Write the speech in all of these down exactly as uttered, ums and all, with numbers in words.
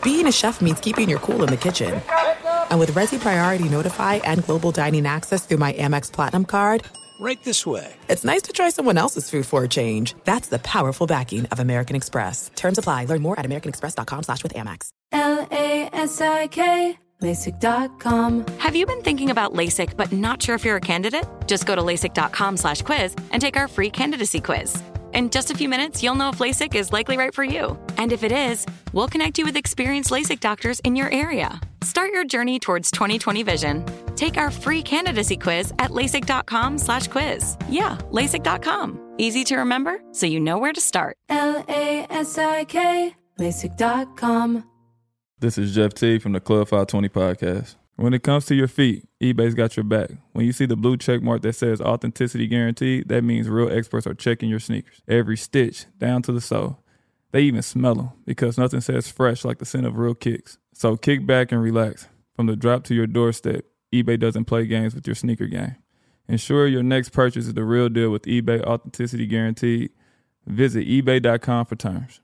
being a chef means keeping your cool in the kitchen. And with Resi Priority Notify and Global Dining Access through my Amex Platinum card, right this way. It's nice to try someone else's food for a change. That's the powerful backing of American Express. Terms apply. Learn more at americanexpress.com slash with Amex. L A S I K, LASIK dot com. Have you been thinking about LASIK but not sure if you're a candidate? Just go to LASIK.com slash quiz and take our free candidacy quiz. In just a few minutes, you'll know if LASIK is likely right for you. And if it is, we'll connect you with experienced LASIK doctors in your area. Start your journey towards twenty twenty vision. Take our free candidacy quiz at LASIK.com slash quiz. Yeah, LASIK dot com. Easy to remember, so you know where to start. L A S I K, LASIK dot com. This is Jeff T from the Club five twenty podcast. When it comes to your feet, eBay's got your back. When you see the blue check mark that says authenticity guaranteed, that means real experts are checking your sneakers. Every stitch, down to the sole. They even smell them because nothing says fresh like the scent of real kicks. So kick back and relax. From the drop to your doorstep, eBay doesn't play games with your sneaker game. Ensure your next purchase is the real deal with eBay Authenticity Guaranteed. Visit ebay dot com for terms.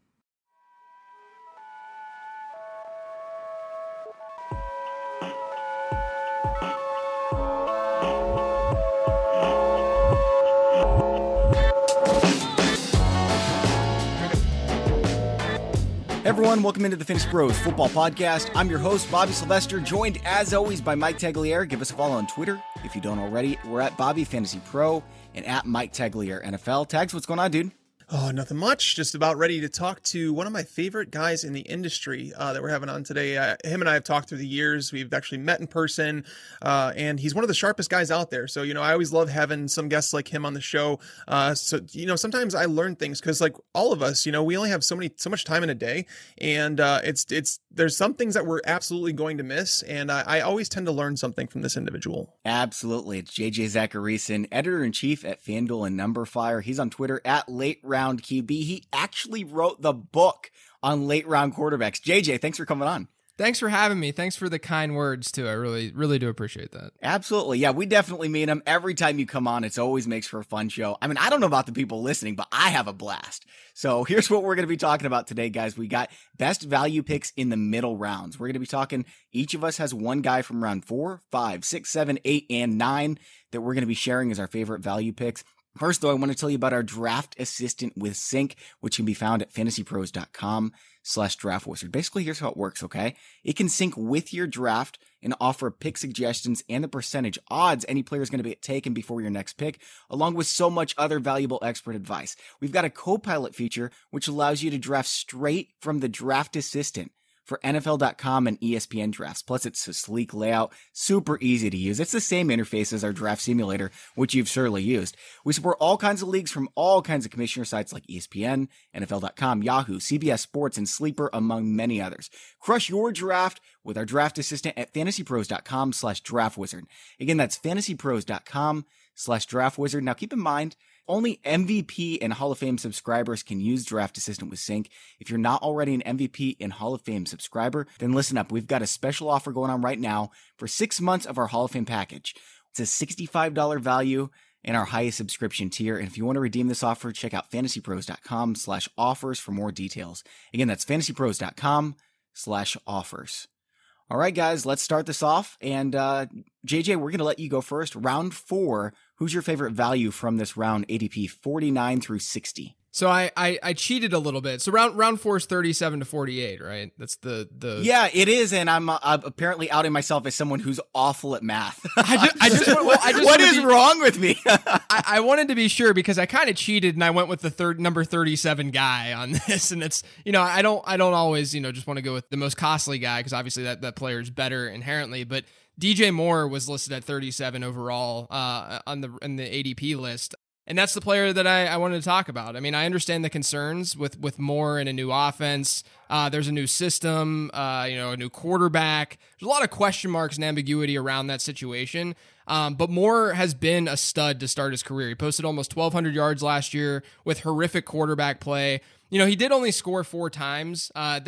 Everyone, welcome into the Fantasy Pros Football Podcast. I'm your host, Bobby Sylvester, joined as always by Mike Tagliere. Give us a follow on Twitter if you don't already. We're at Bobby Fantasy Pro and at Mike Tagliere N F L. Tags, what's going on, dude? Oh, nothing much. Just about ready to talk to one of my favorite guys in the industry uh, that we're having on today. Uh, him and I have talked through the years. We've actually met in person, uh, and he's one of the sharpest guys out there. So, you know, I always love having some guests like him on the show. Uh, so, you know, sometimes I learn things because, like all of us, you know, we only have so many, so much time in a day, and uh, it's, it's, there's some things that we're absolutely going to miss, and I, I always tend to learn something from this individual. Absolutely. It's J J Zacharyson, editor-in-chief at FanDuel and Numberfire. He's on Twitter at Late Round Q B. He actually wrote the book on late round quarterbacks. J J, thanks for coming on. Thanks for having me. Thanks for the kind words, too. I really, really do appreciate that. Absolutely. Yeah, we definitely mean them. Every time you come on, it always makes for a fun show. I mean, I don't know about the people listening, but I have a blast. So here's what we're going to be talking about today, guys. We got best value picks in the middle rounds. We're going to be talking, each of us has one guy from round four, five, six, seven, eight, and nine that we're going to be sharing as our favorite value picks. First, though, I want to tell you about our draft assistant with Sync, which can be found at fantasypros.com slash draft wizard. Basically, here's how it works, okay? It can sync with your draft and offer pick suggestions and the percentage odds any player is going to be taken before your next pick, along with so much other valuable expert advice. We've got a co-pilot feature, which allows you to draft straight from the draft assistant for N F L dot com and E S P N drafts. Plus, it's a sleek layout, super easy to use. It's the same interface as our draft simulator, which you've surely used. We support all kinds of leagues from all kinds of commissioner sites like E S P N, N F L dot com, Yahoo, C B S Sports, and Sleeper, among many others. Crush your draft with our draft assistant at fantasypros.com slash draft wizard. Again, that's fantasypros.com slash draft wizard. Now, keep in mind, only M V P and Hall of Fame subscribers can use Draft Assistant with Sync. If you're not already an M V P and Hall of Fame subscriber, then listen up. We've got a special offer going on right now for six months of our Hall of Fame package. It's a sixty-five dollars value in our highest subscription tier. And if you want to redeem this offer, check out fantasypros.com slash offers for more details. Again, that's fantasypros.com slash offers. All right, guys, let's start this off. And uh, J J, we're going to let you go first. Round four. Who's your favorite value from this round, A D P forty-nine through sixty? So I, I, I cheated a little bit. So round round four is thirty-seven to forty-eight, right? That's the the. Yeah, it is, and I'm, uh, I'm apparently outing myself as someone who's awful at math. I just, I just, well, I just what is be, wrong with me? I, I wanted to be sure because I kind of cheated and I went with the third number thirty-seven guy on this, and it's you know I don't I don't always you know just want to go with the most costly guy because obviously that that player is better inherently, but D J Moore was listed at thirty-seven overall uh, on the in the A D P list. And that's the player that I, I wanted to talk about. I mean, I understand the concerns with, with Moore and a new offense. Uh, there's a new system, uh, you know, a new quarterback. There's a lot of question marks and ambiguity around that situation. Um, but Moore has been a stud to start his career. He posted almost twelve hundred yards last year with horrific quarterback play. You know, he did only score four times. Uh, that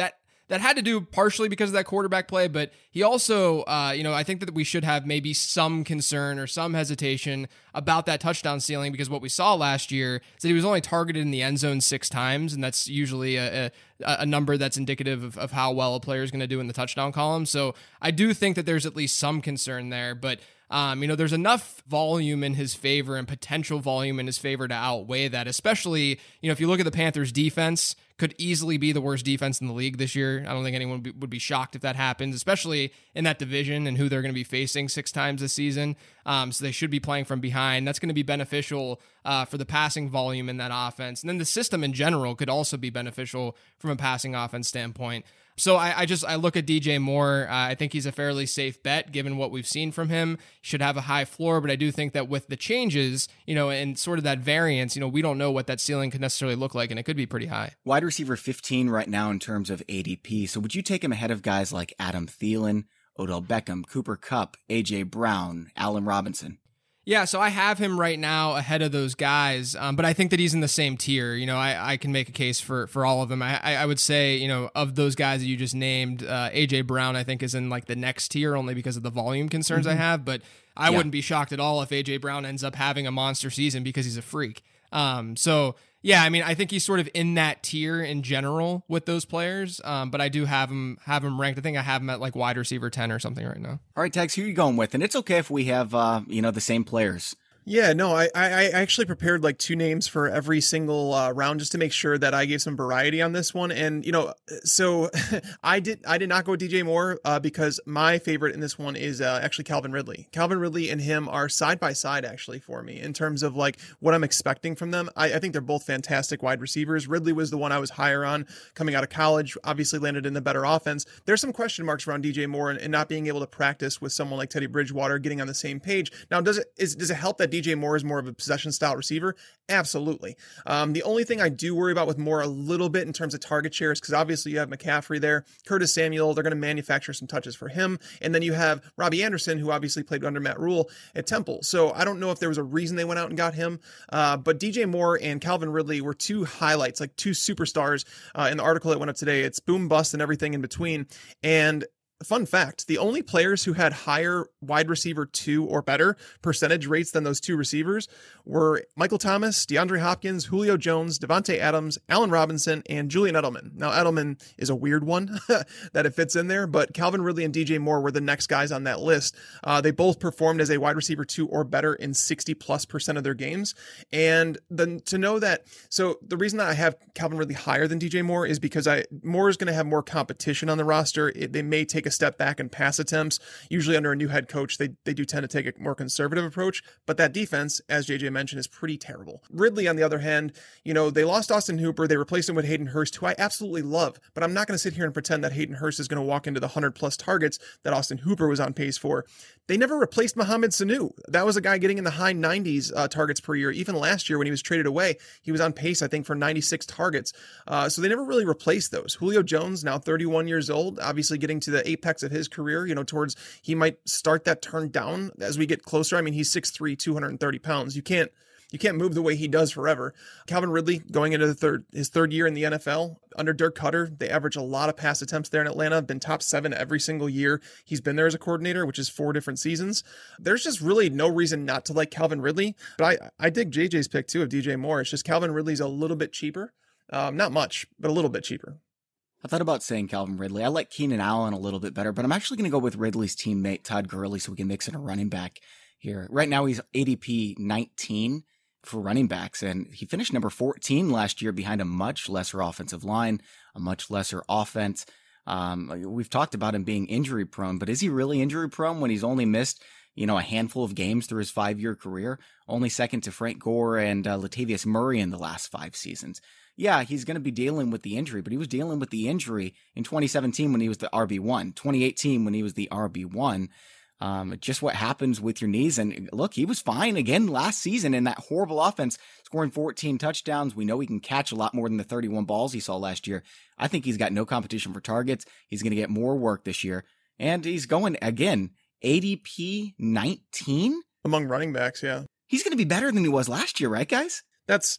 that had to do partially because of that quarterback play, but he also, uh, you know, I think that we should have maybe some concern or some hesitation about that touchdown ceiling, because what we saw last year is that he was only targeted in the end zone six times, and that's usually a, a, a number that's indicative of, of how well a player is going to do in the touchdown column. So I do think that there's at least some concern there, but Um, you know, there's enough volume in his favor and potential volume in his favor to outweigh that, especially, you know, if you look at the Panthers defense, could easily be the worst defense in the league this year. I don't think anyone be, would be shocked if that happens, especially in that division and who they're going to be facing six times this season. Um, so they should be playing from behind. That's going to be beneficial uh, for the passing volume in that offense. And then the system in general could also be beneficial from a passing offense standpoint. So I, I just, I look at D J Moore. Uh, I think he's a fairly safe bet given what we've seen from him. He should have a high floor, but I do think that with the changes, you know, and sort of that variance, you know, we don't know what that ceiling could necessarily look like, and it could be pretty high. Wide receiver fifteen right now in terms of A D P. So would you take him ahead of guys like Adam Thielen, Odell Beckham, Cooper Kupp, A J Brown, Allen Robinson? Yeah, so I have him right now ahead of those guys, um, but I think that he's in the same tier. You know, I, I can make a case for for all of them. I, I would say, you know, of those guys that you just named, uh, A J Brown, I think, is in like the next tier only because of the volume concerns mm-hmm. I have. But I yeah. wouldn't be shocked at all if A J Brown ends up having a monster season because he's a freak. Um, so yeah, I mean, I think he's sort of in that tier in general with those players. Um, but I do have him have him ranked. I think I have him at like wide receiver ten or something right now. All right, Tags, who are you going with? And it's okay if we have uh, you know, the same players. Yeah, no, I, I I actually prepared like two names for every single uh, round just to make sure that I gave some variety on this one. And, you know, so I did I did not go with D J Moore uh, because my favorite in this one is uh, actually Calvin Ridley. Calvin Ridley and him are side by side actually for me in terms of like what I'm expecting from them. I, I think they're both fantastic wide receivers. Ridley was the one I was higher on coming out of college, obviously landed in the better offense. There's some question marks around D J Moore and, and not being able to practice with someone like Teddy Bridgewater, getting on the same page. Now, does it is does it help that D J Moore is more of a possession style receiver? Absolutely. Um, the only thing I do worry about with Moore a little bit in terms of target share is because obviously you have McCaffrey there, Curtis Samuel, they're going to manufacture some touches for him. And then you have Robbie Anderson, who obviously played under Matt Rule at Temple. So I don't know if there was a reason they went out and got him. Uh, but D J Moore and Calvin Ridley were two highlights, like two superstars uh, in the article that went up today. It's boom, bust, and everything in between. And fun fact, the only players who had higher wide receiver two or better percentage rates than those two receivers were Michael Thomas, DeAndre Hopkins, Julio Jones, Devontae Adams, Allen Robinson, and Julian Edelman. Now, Edelman is a weird one that it fits in there, but Calvin Ridley and D J Moore were the next guys on that list. Uh, they both performed as a wide receiver two or better in sixty plus percent of their games. And then to know that, so the reason that I have Calvin Ridley higher than D J Moore is because I Moore is going to have more competition on the roster. It, they may take a step back in pass attempts. Usually under a new head coach, they, they do tend to take a more conservative approach, but that defense, as J J mentioned, is pretty terrible. Ridley, on the other hand, you know, they lost Austin Hooper. They replaced him with Hayden Hurst, who I absolutely love, but I'm not going to sit here and pretend that Hayden Hurst is going to walk into the one hundred plus targets that Austin Hooper was on pace for. They never replaced Mohamed Sanu. That was a guy getting in the high nineties uh, targets per year. Even last year when he was traded away, he was on pace, I think, for ninety-six targets. Uh, so they never really replaced those. Julio Jones, now thirty-one years old, obviously getting to the apex of his career, you know, towards, he might start that turn down as we get closer. I mean, he's six three, two hundred thirty pounds. You can't, you can't move the way he does forever. Calvin Ridley going into the third, his third year in the N F L under Dirk Cutter. They average a lot of pass attempts there in Atlanta, been top seven every single year he's been there as a coordinator, which is four different seasons. There's just really no reason not to like Calvin Ridley, but I, I dig J J's pick too of D J Moore. It's just Calvin Ridley's a little bit cheaper. Um, not much, but a little bit cheaper. I thought about saying Calvin Ridley. I like Keenan Allen a little bit better, but I'm actually going to go with Ridley's teammate, Todd Gurley, so we can mix in a running back here. Right now, he's A D P nineteen for running backs, and he finished number fourteen last year behind a much lesser offensive line, a much lesser offense. Um, we've talked about him being injury prone, but is he really injury prone when he's only missed, you know, a handful of games through his five-year career? Only second to Frank Gore and uh, Latavius Murray in the last five seasons. Yeah, he's going to be dealing with the injury, but he was dealing with the injury in twenty seventeen when he was the R B one, twenty eighteen when he was the R B one. Um, just what happens with your knees. And look, he was fine again last season in that horrible offense, scoring fourteen touchdowns. We know he can catch a lot more than the thirty-one balls he saw last year. I think he's got no competition for targets. He's going to get more work this year. And he's going, again, A D P nineteen? Among running backs, yeah. He's going to be better than he was last year, right, guys? That's...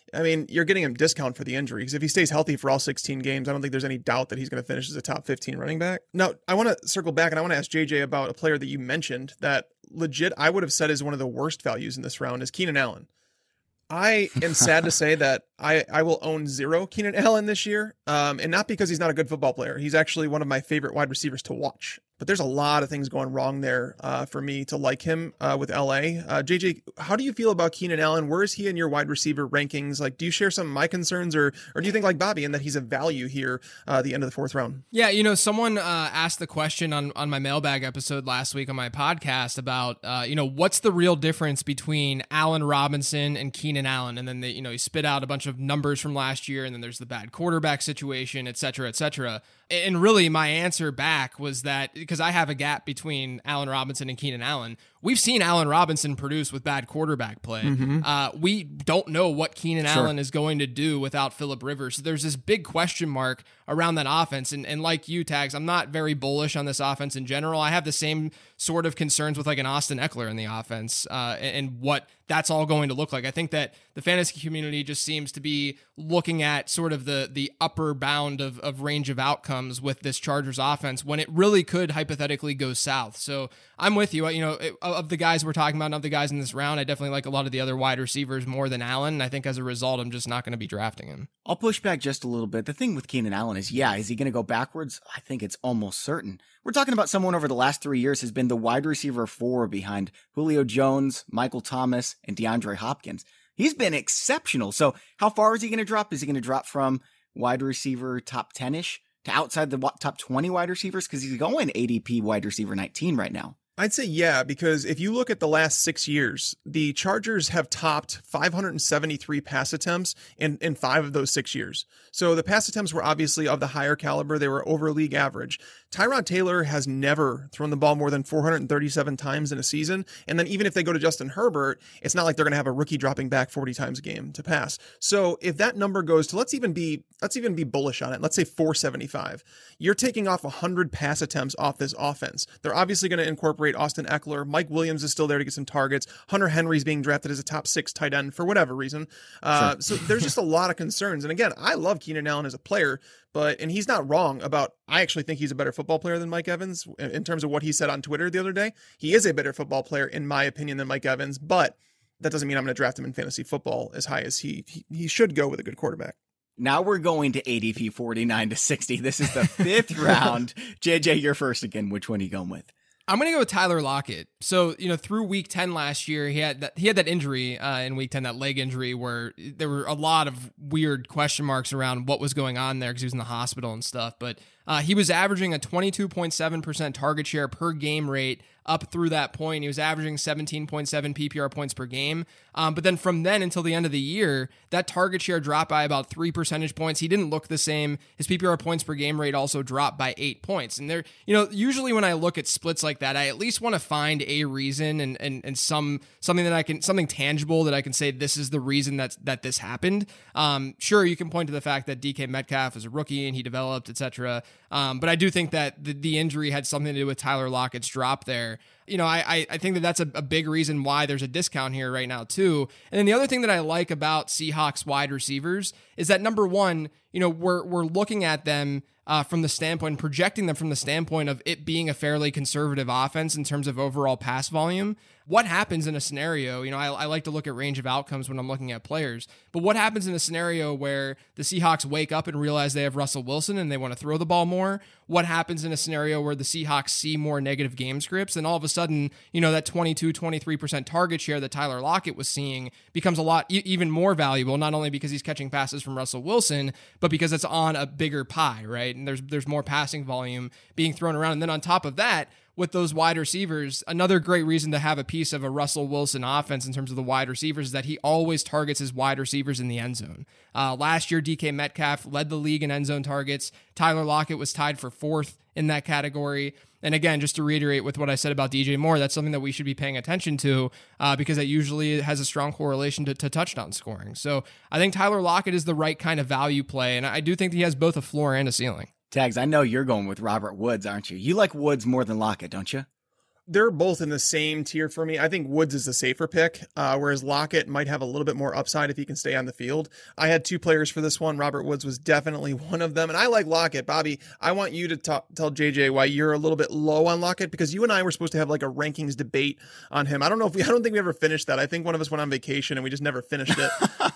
I mean, you're getting him discount for the injury because if he stays healthy for all sixteen games, I don't think there's any doubt that he's going to finish as a top fifteen running back. Now, I want to circle back and I want to ask J J about a player that you mentioned that legit I would have said is one of the worst values in this round is Keenan Allen. I am sad to say that I, I will own zero Keenan Allen this year, um, and not because he's not a good football player. He's actually one of my favorite wide receivers to watch. But there's a lot of things going wrong there uh, for me to like him uh, with L A. Uh, J J, how do you feel about Keenan Allen? Where is he in your wide receiver rankings? Like, do you share some of my concerns, or or do you think like Bobby in that he's a value here uh, at the end of the fourth round? Yeah, you know, someone uh, asked the question on, on my mailbag episode last week on my podcast about, uh, you know, what's the real difference between Allen Robinson and Keenan Allen? And then they, you know, he spit out a bunch of numbers from last year, and then there's the bad quarterback situation, et cetera, et cetera. And really, my answer back was that because I have a gap between Allen Robinson and Keenan Allen, we've seen Allen Robinson produce with bad quarterback play. Mm-hmm. Uh, we don't know what Keenan sure. Allen is going to do without Phillip Rivers. So there's this big question mark around that offense. And, and like you, Tags, I'm not very bullish on this offense in general. I have the same sort of concerns with like an Austin Eckler in the offense uh, and, and what that's all going to look like. I think that the fantasy community just seems to be looking at sort of the the upper bound of, of range of outcomes with this Chargers offense when it really could hypothetically go south. So I'm with you. You know, it, of the guys we're talking about, and of the guys in this round, I definitely like a lot of the other wide receivers more than Allen. And I think as a result, I'm just not going to be drafting him. I'll push back just a little bit. The thing with Keenan Allen is, yeah, is he going to go backwards? I think it's almost certain. We're talking about someone over the last three years has been the wide receiver four behind Julio Jones, Michael Thomas, and DeAndre Hopkins. He's been exceptional. So how far is he going to drop? Is he going to drop from wide receiver top ten-ish to outside the top twenty wide receivers? Because he's going A D P wide receiver nineteen right now. I'd say yeah, because if you look at the last six years, the Chargers have topped five hundred seventy-three pass attempts in, in five of those six years. So the pass attempts were obviously of the higher caliber. They were over league average. Tyrod Taylor has never thrown the ball more than four hundred thirty-seven times in a season. And then even if they go to Justin Herbert, it's not like they're going to have a rookie dropping back forty times a game to pass. So if that number goes to, let's even be, let's even be bullish on it. Let's say four seventy-five. You're taking off one hundred pass attempts off this offense. They're obviously going to incorporate Austin Eckler. Mike Williams is still there to get some targets. Hunter Henry's being drafted as a top six tight end for whatever reason. Uh, sure. So there's just a lot of concerns. And again, I love Keenan Allen as a player, but, and he's not wrong about, I actually think he's a better football player than Mike Evans in terms of what he said on Twitter the other day. He is a better football player, in my opinion, than Mike Evans, but that doesn't mean I'm going to draft him in fantasy football as high as he, he, he should go with a good quarterback. Now we're going to A D P forty-nine to sixty. This is the fifth round. J J, you're first again. Which one are you going with? I'm going to go with Tyler Lockett. So, you know, through week ten last year, he had that, he had that injury uh, in week ten, that leg injury where there were a lot of weird question marks around what was going on there because he was in the hospital and stuff. But uh, he was averaging a twenty-two point seven percent target share per game rate up through that point. He was averaging seventeen point seven P P R points per game. Um, but then from then until the end of the year, that target share dropped by about three percentage points. He didn't look the same. His P P R points per game rate also dropped by eight points. And there, you know, usually when I look at splits like that, I at least want to find a reason and and and some something that I can, something tangible that I can say this is the reason that that this happened. Um, sure, you can point to the fact that D K Metcalf was a rookie and he developed, et cetera. Um, but I do think that the, the injury had something to do with Tyler Lockett's drop there. You know, I I think that that's a, a big reason why there's a discount here right now too. And then the other thing that I like about Seahawks wide receivers is that number one, you know, we're we're looking at them uh, from the standpoint, projecting them from the standpoint of it being a fairly conservative offense in terms of overall pass volume. What happens in a scenario, you know, I, I like to look at range of outcomes when I'm looking at players, but what happens in a scenario where the Seahawks wake up and realize they have Russell Wilson and they want to throw the ball more? What happens in a scenario where the Seahawks see more negative game scripts and all of a sudden, you know, that twenty-two, twenty-three percent target share that Tyler Lockett was seeing becomes a lot, e- even more valuable, not only because he's catching passes from Russell Wilson, but because it's on a bigger pie, right? And there's, there's more passing volume being thrown around. And then on top of that, with those wide receivers, another great reason to have a piece of a Russell Wilson offense in terms of the wide receivers is that he always targets his wide receivers in the end zone. Uh, last year, D K Metcalf led the league in end zone targets. Tyler Lockett was tied for fourth in that category. And again, just to reiterate with what I said about D J Moore, that's something that we should be paying attention to uh, because that usually has a strong correlation to, to touchdown scoring. So I think Tyler Lockett is the right kind of value play, and I do think he has both a floor and a ceiling. Tags, I know you're going with Robert Woods, aren't you? You like Woods more than Lockett, don't you? They're both in the same tier for me. I think Woods is the safer pick, uh, whereas Lockett might have a little bit more upside if he can stay on the field. I had two players for this one. Robert Woods was definitely one of them, and I like Lockett. Bobby, I want you to talk, tell J J why you're a little bit low on Lockett, because you and I were supposed to have like a rankings debate on him. I don't know if we, I don't think we ever finished that. I think one of us went on vacation and we just never finished it.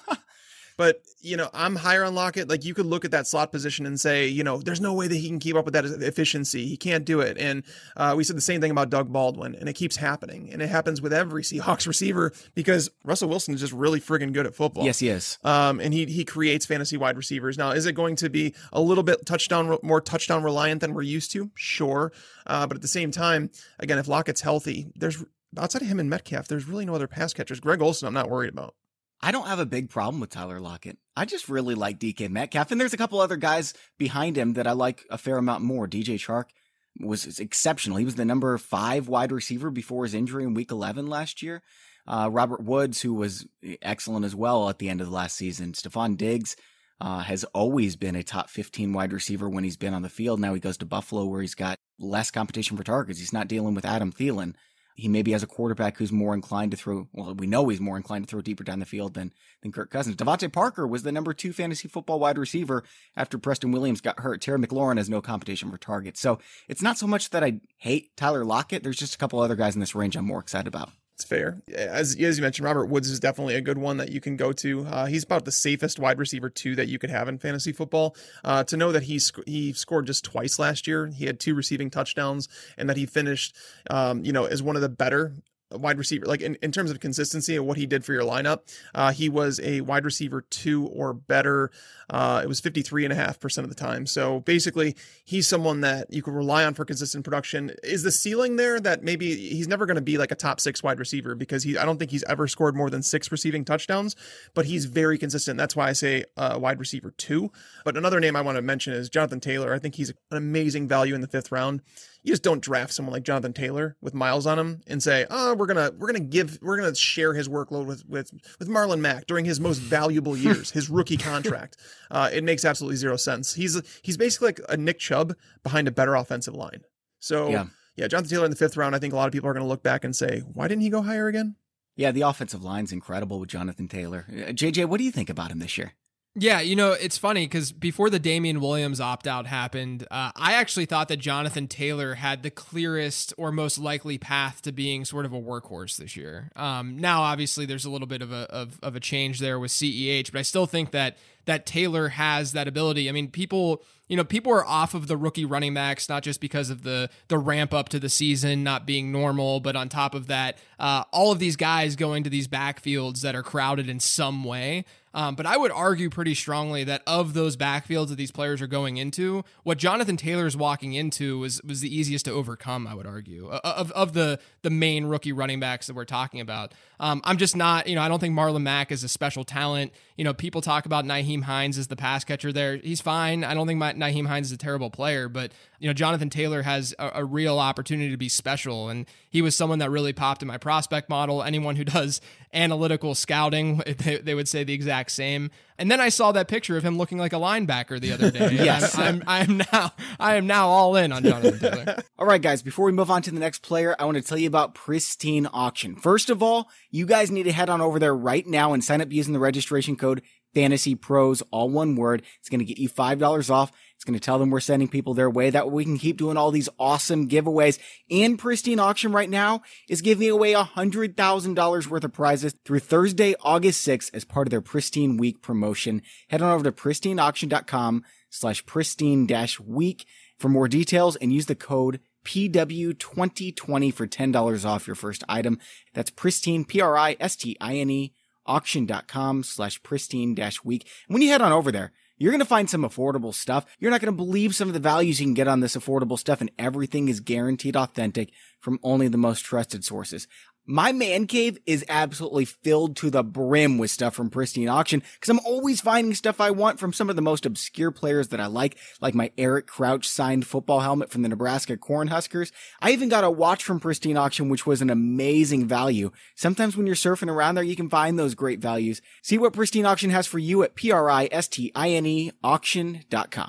But, you know, I'm higher on Lockett. Like, you could look at that slot position and say, you know, there's no way that he can keep up with that efficiency. He can't do it. And uh, we said the same thing about Doug Baldwin, and it keeps happening. And it happens with every Seahawks receiver because Russell Wilson is just really friggin' good at football. Yes, he is. Um, and he he creates fantasy wide receivers. Now, is it going to be a little bit touchdown, more touchdown reliant than we're used to? Sure. Uh, but at the same time, again, if Lockett's healthy, there's outside of him and Metcalf, there's really no other pass catchers. Greg Olsen, I'm not worried about. I don't have a big problem with Tyler Lockett. I just really like D K Metcalf, and there's a couple other guys behind him that I like a fair amount more. D J Chark was exceptional. He was the number five wide receiver before his injury in week eleven last year. Uh, Robert Woods, who was excellent as well at the end of the last season. Stephon Diggs uh, has always been a top fifteen wide receiver when he's been on the field. Now he goes to Buffalo where he's got less competition for targets. He's not dealing with Adam Thielen. He maybe has a quarterback who's more inclined to throw, well, we know he's more inclined to throw deeper down the field than, than Kirk Cousins. Devontae Parker was the number two fantasy football wide receiver after Preston Williams got hurt. Terry McLaurin has no competition for targets. So it's not so much that I hate Tyler Lockett. There's just a couple other guys in this range I'm more excited about. It's fair. As, as you mentioned, Robert Woods is definitely a good one that you can go to. Uh, he's about the safest wide receiver two that you could have in fantasy football. Uh, to know that he sc- he scored just twice last year, he had two receiving touchdowns, and that he finished, um, you know, as one of the better wide receiver, like in, in terms of consistency and what he did for your lineup, uh, he was a wide receiver two or better. Uh, it was fifty-three and a half percent of the time. So basically he's someone that you can rely on for consistent production. Is the ceiling there that maybe he's never going to be like a top six wide receiver, because he, I don't think he's ever scored more than six receiving touchdowns, but he's very consistent. That's why I say uh, wide receiver two. But another name I want to mention is Jonathan Taylor. I think he's an amazing value in the fifth round. You just don't draft someone like Jonathan Taylor with miles on him and say, "Oh, we're gonna we're gonna give we're gonna share his workload with with with Marlon Mack during his most valuable years, his rookie contract." Uh, it makes absolutely zero sense. He's he's basically like a Nick Chubb behind a better offensive line. So yeah, yeah Jonathan Taylor in the fifth round. I think a lot of people are going to look back and say, "Why didn't he go higher again?" Yeah, the offensive line's incredible with Jonathan Taylor. Uh, J J, what do you think about him this year? Yeah, you know, it's funny because before the Damian Williams opt-out happened, uh, I actually thought that Jonathan Taylor had the clearest or most likely path to being sort of a workhorse this year. Um, now, obviously, there's a little bit of a of, of a change there with C E H, but I still think that that Taylor has that ability. I mean, people, you know, people are off of the rookie running backs, not just because of the the ramp up to the season not being normal, but on top of that, uh, all of these guys going to these backfields that are crowded in some way. Um, but I would argue pretty strongly that of those backfields that these players are going into, what Jonathan Taylor is walking into was was the easiest to overcome, I would argue, of of the the main rookie running backs that we're talking about. Um, I'm just not, you know, I don't think Marlon Mack is a special talent. You know, people talk about Nyheim Hines as the pass catcher there. He's fine. I don't think my, Nyheim Hines is a terrible player, but, you know, Jonathan Taylor has a, a real opportunity to be special. And he was someone that really popped in my prospect model. Anyone who does analytical scouting, they, they would say the exact same. And then I saw that picture of him looking like a linebacker the other day. Yes. I'm, I'm, I'm now, I am now all in on Jonathan Taylor. All right, guys, before we move on to the next player, I want to tell you about Pristine Auction. First of all, you guys need to head on over there right now and sign up using the registration code Fantasy Pros, all one word. It's going to get you five dollars off. It's going to tell them we're sending people their way. That way we can keep doing all these awesome giveaways. And Pristine Auction right now is giving away one hundred thousand dollars worth of prizes through Thursday, August sixth as part of their Pristine Week promotion. Head on over to pristine auction dot com slash pristine dash week for more details and use the code P W twenty twenty for ten dollars off your first item. That's Pristine, P R I S T I N E, auction dot com slash pristine dash week. And when you head on over there, you're going to find some affordable stuff. You're not going to believe some of the values you can get on this affordable stuff, and everything is guaranteed authentic from only the most trusted sources. My man cave is absolutely filled to the brim with stuff from Pristine Auction because I'm always finding stuff I want from some of the most obscure players that I like, like my Eric Crouch signed football helmet from the Nebraska Cornhuskers. I even got a watch from Pristine Auction, which was an amazing value. Sometimes when you're surfing around there, you can find those great values. See what Pristine Auction has for you at P R I S T I N E auction dot com.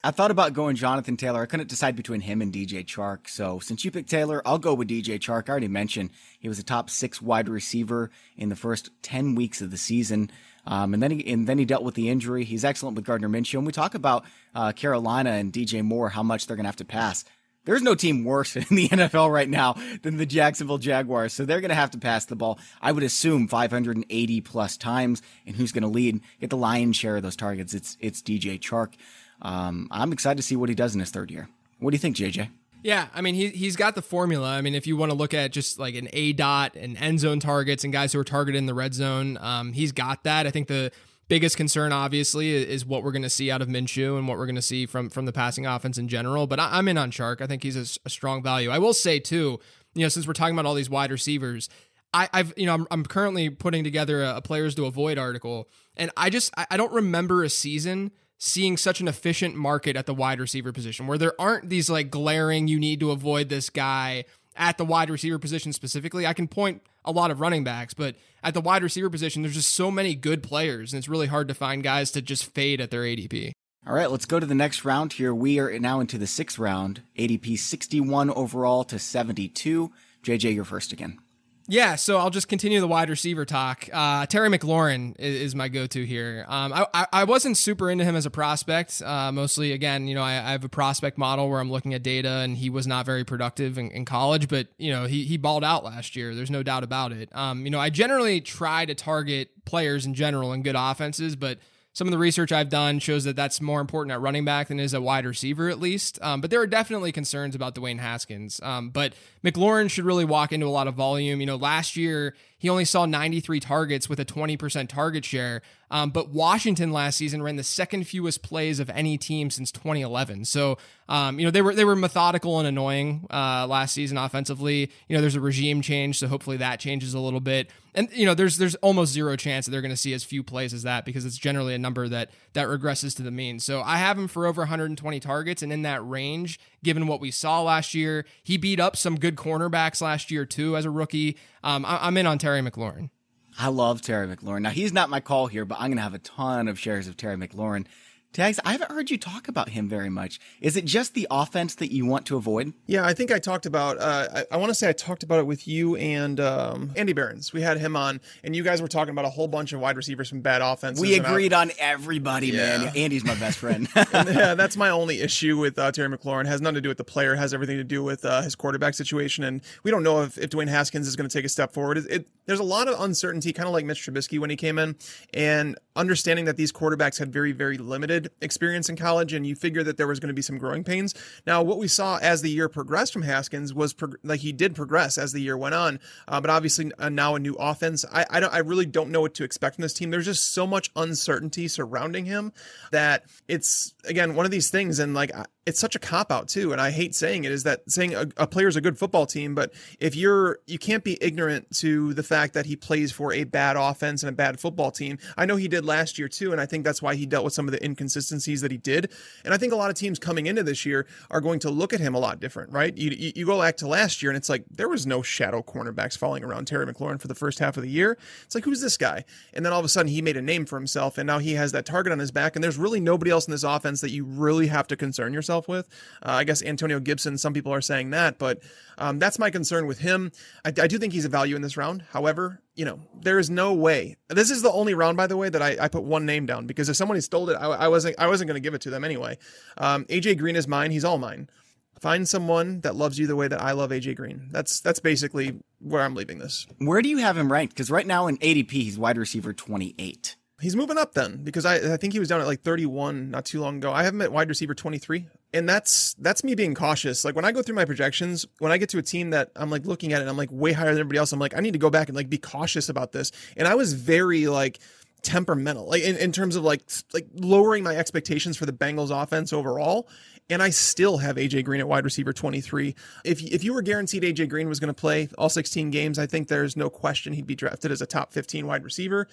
I thought about going Jonathan Taylor. I couldn't decide between him and D J Chark. So since you picked Taylor, I'll go with D J Chark. I already mentioned he was a top six wide receiver in the first ten weeks of the season. Um, and then he, and then he dealt with the injury. He's excellent with Gardner Minshew. And we talk about, uh, Carolina and D J Moore, how much they're going to have to pass. There's no team worse in the N F L right now than the Jacksonville Jaguars. So they're going to have to pass the ball, I would assume, five hundred eighty plus times. And who's going to lead, get the lion's share of those targets? It's, it's D J Chark. Um, I'm excited to see what he does in his third year. What do you think, J J? Yeah, I mean, he, he's got the formula. I mean, if you want to look at just like an A dot and end zone targets and guys who are targeted in the red zone, um, he's got that. I think the biggest concern, obviously, is what we're going to see out of Minshew and what we're going to see from, from the passing offense in general. But I, I'm in on Chark. I think he's a, a strong value. I will say, too, you know, since we're talking about all these wide receivers, I, I've, you know, I'm, I'm currently putting together a, a players to avoid article, and I just, I, I don't remember a season seeing such an efficient market at the wide receiver position where there aren't these like glaring, you need to avoid this guy at the wide receiver position specifically. I can point a lot of running backs, but at the wide receiver position, there's just so many good players, and it's really hard to find guys to just fade at their A D P. All right, let's go to the next round here. We are now into the sixth round. A D P sixty-one overall to seventy-two. J J, you're first again. Yeah, so I'll just continue the wide receiver talk. Uh, Terry McLaurin is, is my go-to here. Um, I, I, I wasn't super into him as a prospect. Uh, mostly, again, you know, I, I have a prospect model where I'm looking at data, and he was not very productive in, in college. But you know, he he balled out last year. There's no doubt about it. Um, you know, I generally try to target players in general in good offenses, but some of the research I've done shows that that's more important at running back than is a wide receiver, at least. Um, but there are definitely concerns about Dwayne Haskins. Um, but McLaurin should really walk into a lot of volume. You know, last year he only saw ninety-three targets with a twenty percent target share. Um, but Washington last season ran the second fewest plays of any team since twenty eleven. So, um, you know, they were they were methodical and annoying uh, last season offensively. You know, there's a regime change, so hopefully that changes a little bit. And you know, there's there's almost zero chance that they're going to see as few plays as that, because it's generally a number that that regresses to the mean. So I have him for over one hundred twenty targets, and in that range, given what we saw last year, he beat up some good cornerbacks last year too as a rookie. Um, I, I'm in on Terry McLaurin. I love Terry McLaurin. Now, he's not my call here, but I'm going to have a ton of shares of Terry McLaurin. Tags, I haven't heard you talk about him very much. Is it just the offense that you want to avoid? Yeah, I think I talked about, uh, I, I want to say I talked about it with you and um, Andy Behrens. We had him on, and you guys were talking about a whole bunch of wide receivers from bad offenses. We agreed on everybody, yeah. man. Andy's my best friend. and, yeah, that's my only issue with uh, Terry McLaurin. It has nothing to do with the player. It has everything to do with uh, his quarterback situation, and we don't know if, if Dwayne Haskins is going to take a step forward. It, it, there's a lot of uncertainty, kind of like Mitch Trubisky when he came in, and understanding that these quarterbacks had very, very limited experience in college, and you figure that there was going to be some growing pains. Now, what we saw as the year progressed from Haskins was prog- like he did progress as the year went on, uh, but obviously uh, now a new offense. I I, don't, I really don't know what to expect from this team. There's just so much uncertainty surrounding him that it's, again, one of these things, and like it's such a cop-out too, and I hate saying it, is that saying a, a player's a good football team, but if you're, you can't be ignorant to the fact that he plays for a bad offense and a bad football team. I know he did last year too, and I think that's why he dealt with some of the inconsistencies that he did. And I think a lot of teams coming into this year are going to look at him a lot different, right? You, you, you go back to last year, and it's like there was no shadow cornerbacks falling around Terry McLaurin for the first half of the year. It's like, who's this guy? And then all of a sudden he made a name for himself, and now he has that target on his back, and there's really nobody else in this offense that you really have to concern yourself with. Uh, I guess Antonio Gibson, some people are saying that, but um, that's my concern with him. I, I do think he's a value in this round. However, you know, there is no way. This is the only round, by the way, that I, I put one name down, because if somebody stole it, I, I wasn't I wasn't going to give it to them anyway. Um, A J Green is mine. He's all mine. Find someone that loves you the way that I love A J Green. That's that's basically where I'm leaving this. Where do you have him ranked? Because right now in A D P, he's wide receiver twenty-eight. He's moving up then, because I, I think he was down at like thirty-one not too long ago. I have him at wide receiver twenty-three. And that's that's me being cautious. Like when I go through my projections, when I get to a team that I'm like looking at it and I'm like way higher than everybody else, I'm like, I need to go back and like be cautious about this. And I was very like temperamental, like in, in terms of like like lowering my expectations for the Bengals offense overall. And I still have A J Green at wide receiver twenty-three. If if you were guaranteed A J Green was going to play all sixteen games, I think there's no question he'd be drafted as a top fifteen wide receiver.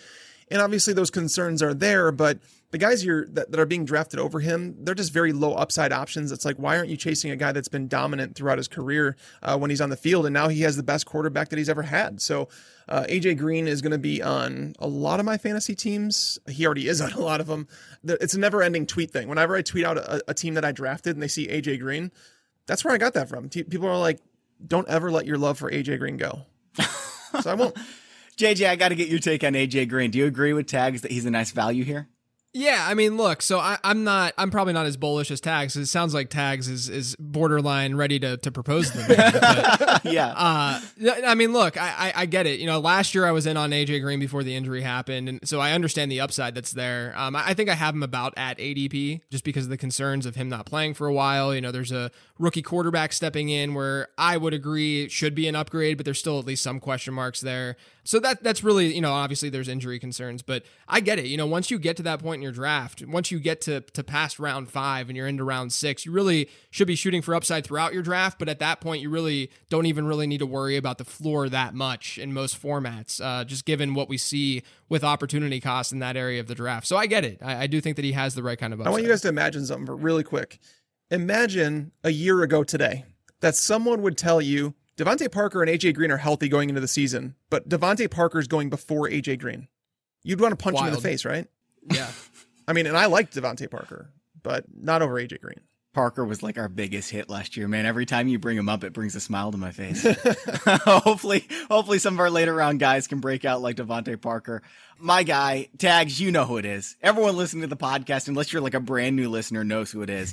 And obviously those concerns are there, but the guys you're, that, that are being drafted over him, they're just very low upside options. It's like, why aren't you chasing a guy that's been dominant throughout his career uh, when he's on the field? And now he has the best quarterback that he's ever had. So uh, A J Green is going to be on a lot of my fantasy teams. He already is on a lot of them. It's a never ending tweet thing. Whenever I tweet out a, a team that I drafted and they see A J Green, that's where I got that from. T- people are like, don't ever let your love for A J Green go. So I won't. J J, I got to get your take on A J Green. Do you agree with Tags that he's a nice value here? Yeah, I mean, look, so I, I'm not, I'm probably not as bullish as Tags. It sounds like Tags is is borderline ready to to propose to the man. But, yeah. Uh, I mean, look, I, I I get it. You know, last year I was in on A J Green before the injury happened, and so I understand the upside that's there. Um, I, I think I have him about at A D P just because of the concerns of him not playing for a while. You know, there's a rookie quarterback stepping in where I would agree it should be an upgrade, but there's still at least some question marks there. So that that's really, you know, obviously there's injury concerns, but I get it. You know, once you get to that point in your draft, once you get to to past round five and you're into round six, you really should be shooting for upside throughout your draft. But at that point, you really don't even really need to worry about the floor that much in most formats, uh, just given what we see with opportunity costs in that area of the draft. So I get it. I, I do think that he has the right kind of upside. I want you guys to imagine something really quick. Imagine a year ago today that someone would tell you Devontae Parker and A J Green are healthy going into the season, but Devontae Parker's going before A J Green. You'd want to punch Wild. him in the face, right? Yeah. I mean, and I liked Devontae Parker, but not over A J Green. Parker was like our biggest hit last year, man. Every time you bring him up, it brings a smile to my face. hopefully, hopefully some of our later round guys can break out like Devontae Parker. My guy, Tags, you know who it is. Everyone listening to the podcast, unless you're like a brand new listener, knows who it is.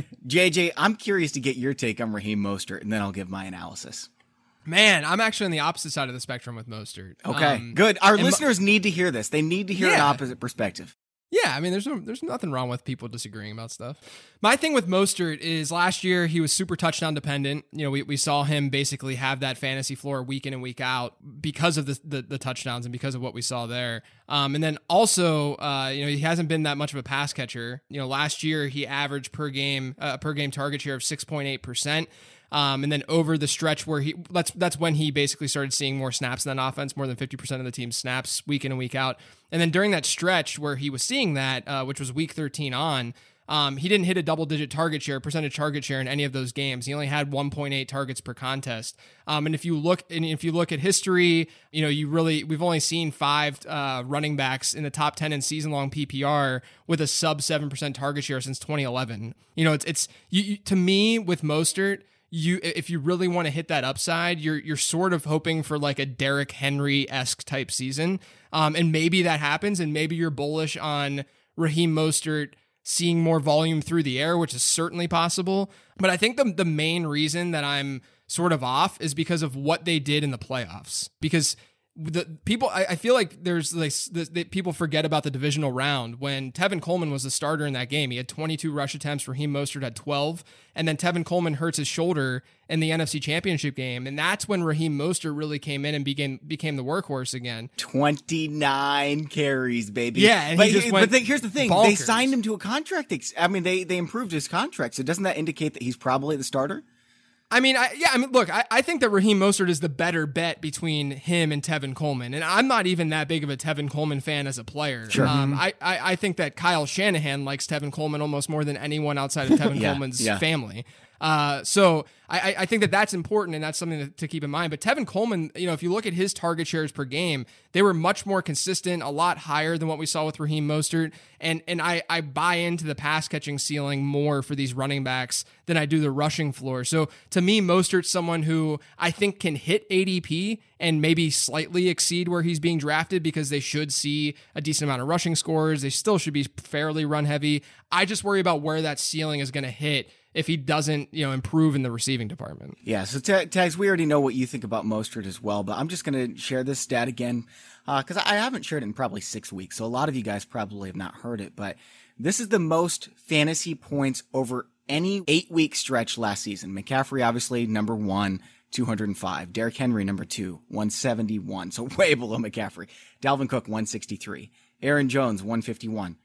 J J, I'm curious to get your take on Raheem Mostert, and then I'll give my analysis. Man, I'm actually on the opposite side of the spectrum with Mostert. Okay, um, good. Our and listeners need to hear this. They need to hear Yeah. an opposite perspective. Yeah, I mean, there's no, there's nothing wrong with people disagreeing about stuff. My thing with Mostert is last year he was super touchdown dependent. You know, we, we saw him basically have that fantasy floor week in and week out because of the the, the touchdowns and because of what we saw there. Um, and then also, uh, you know, he hasn't been that much of a pass catcher. You know, last year he averaged per game uh, per game target share of six point eight percent. Um, and then over the stretch where he, that's, that's when he basically started seeing more snaps in that offense, more than fifty percent of the team's snaps week in and week out. And then during that stretch where he was seeing that, uh, which was week thirteen on, um, he didn't hit a double digit target share, percentage target share in any of those games. He only had one point eight targets per contest. Um, and if you look, and if you look at history, you know, you really, we've only seen five, uh, running backs in the top ten in season long P P R with a sub seven percent target share since twenty eleven. You know, it's, it's, you, you, to me with Mostert, you, if you really want to hit that upside, you're you're sort of hoping for like a Derrick Henry-esque type season, um, and maybe that happens, and maybe you're bullish on Raheem Mostert seeing more volume through the air, which is certainly possible. But I think the the main reason that I'm sort of off is because of what they did in the playoffs. Because the people, I, I feel like there's like the, the, people forget about the divisional round when Tevin Coleman was the starter in that game. He had twenty-two rush attempts. Raheem Mostert had twelve, and then Tevin Coleman hurts his shoulder in the N F C Championship game, and that's when Raheem Mostert really came in and became became the workhorse again. twenty-nine carries, baby. Yeah, and but, he just he, went but the, here's the thing: bonkers. they signed him to a contract. Ex- I mean, they they improved his contract. So doesn't that indicate that he's probably the starter? I mean, I, yeah, I mean, look, I, I think that Raheem Mostert is the better bet between him and Tevin Coleman. And I'm not even that big of a Tevin Coleman fan as a player. Sure. Um, I, I, I think that Kyle Shanahan likes Tevin Coleman almost more than anyone outside of Tevin Yeah, Coleman's yeah. family. Uh, so I, I think that that's important and that's something to, to keep in mind. But Tevin Coleman, you know, if you look at his target shares per game, they were much more consistent, a lot higher than what we saw with Raheem Mostert. And and I, I buy into the pass catching ceiling more for these running backs than I do the rushing floor. So to me, Mostert's someone who I think can hit A D P and maybe slightly exceed where he's being drafted because they should see a decent amount of rushing scores. They still should be fairly run heavy. I just worry about where that ceiling is going to hit if he doesn't, you know, improve in the receiving department. Yeah, so t- Tags, we already know what you think about Mostert as well, but I'm just going to share this stat again because uh, I haven't shared it in probably six weeks, so a lot of you guys probably have not heard it, but this is the most fantasy points over any eight-week stretch last season. McCaffrey, obviously, number one, two hundred five. Derrick Henry, number two, one seventy-one, so way below McCaffrey. Dalvin Cook, one sixty-three. Aaron Jones, one fifty-one.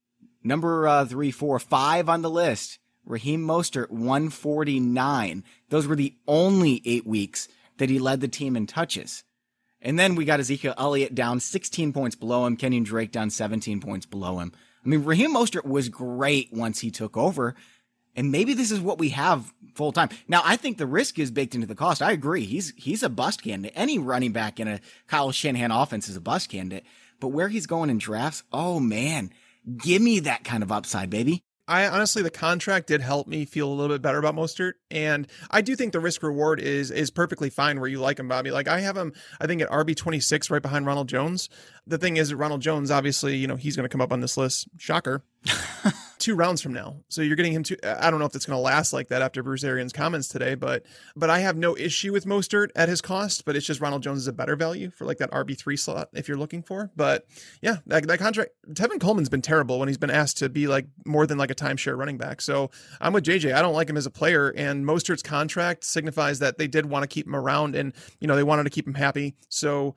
Number uh, three, four, five on the list. Raheem Mostert, one forty-nine. Those were the only eight weeks that he led the team in touches. And then we got Ezekiel Elliott down sixteen points below him. Kenyon Drake down seventeen points below him. I mean, Raheem Mostert was great once he took over. And maybe this is what we have full time. Now, I think the risk is baked into the cost. I agree. He's he's a bust candidate. Any running back in a Kyle Shanahan offense is a bust candidate. But where he's going in drafts, oh man, give me that kind of upside, baby. I honestly, the contract did help me feel a little bit better about Mostert. And I do think the risk reward is is perfectly fine where you like him, Bobby. Like I have him, I think at R B twenty-six right behind Ronald Jones. The thing is, Ronald Jones, obviously, you know, he's going to come up on this list. Shocker. Two rounds from now. So you're getting him to, I don't know if it's going to last like that after Bruce Arians' comments today, but but I have no issue with Mostert at his cost, but it's just Ronald Jones is a better value for like that R B three slot if you're looking for. But yeah, that, that contract, Tevin Coleman's been terrible when he's been asked to be like more than like a timeshare running back. So I'm with J J. I don't like him as a player, and Mostert's contract signifies that they did want to keep him around and, you know, they wanted to keep him happy. So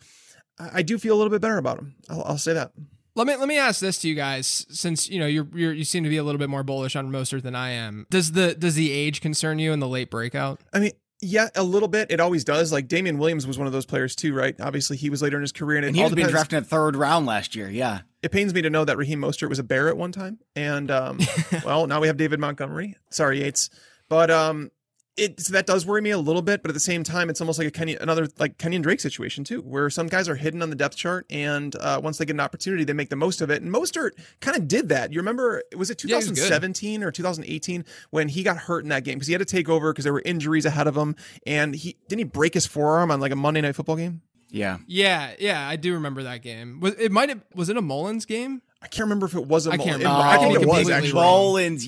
I do feel a little bit better about him. I'll, I'll say that. Let me let me ask this to you guys, since you know you're, you're you seem to be a little bit more bullish on Mostert than I am. Does the does the age concern you in the late breakout? I mean, yeah, a little bit. It always does. Like Damian Williams was one of those players too, right? Obviously, he was later in his career, and, it and he all was being depends. drafted in the third round last year. Yeah, it pains me to know that Raheem Mostert was a Bear at one time, and um, well, now we have David Montgomery. Sorry, Yates, but um. It, so that does worry me a little bit, but at the same time, it's almost like a Kenyon, another like Kenyon Drake situation too, where some guys are hidden on the depth chart, and uh, once they get an opportunity, they make the most of it. And Mostert kind of did that. You remember, was it twenty seventeen yeah, or two thousand eighteen when he got hurt in that game because he had to take over because there were injuries ahead of him, and he didn't he break his forearm on like a Monday Night Football game? Yeah, yeah, yeah. I do remember that game. Was it might have was it a Mullins game? I can't remember if it was a I can't Mullins. remember. Oh, I think it was actually. Mullins,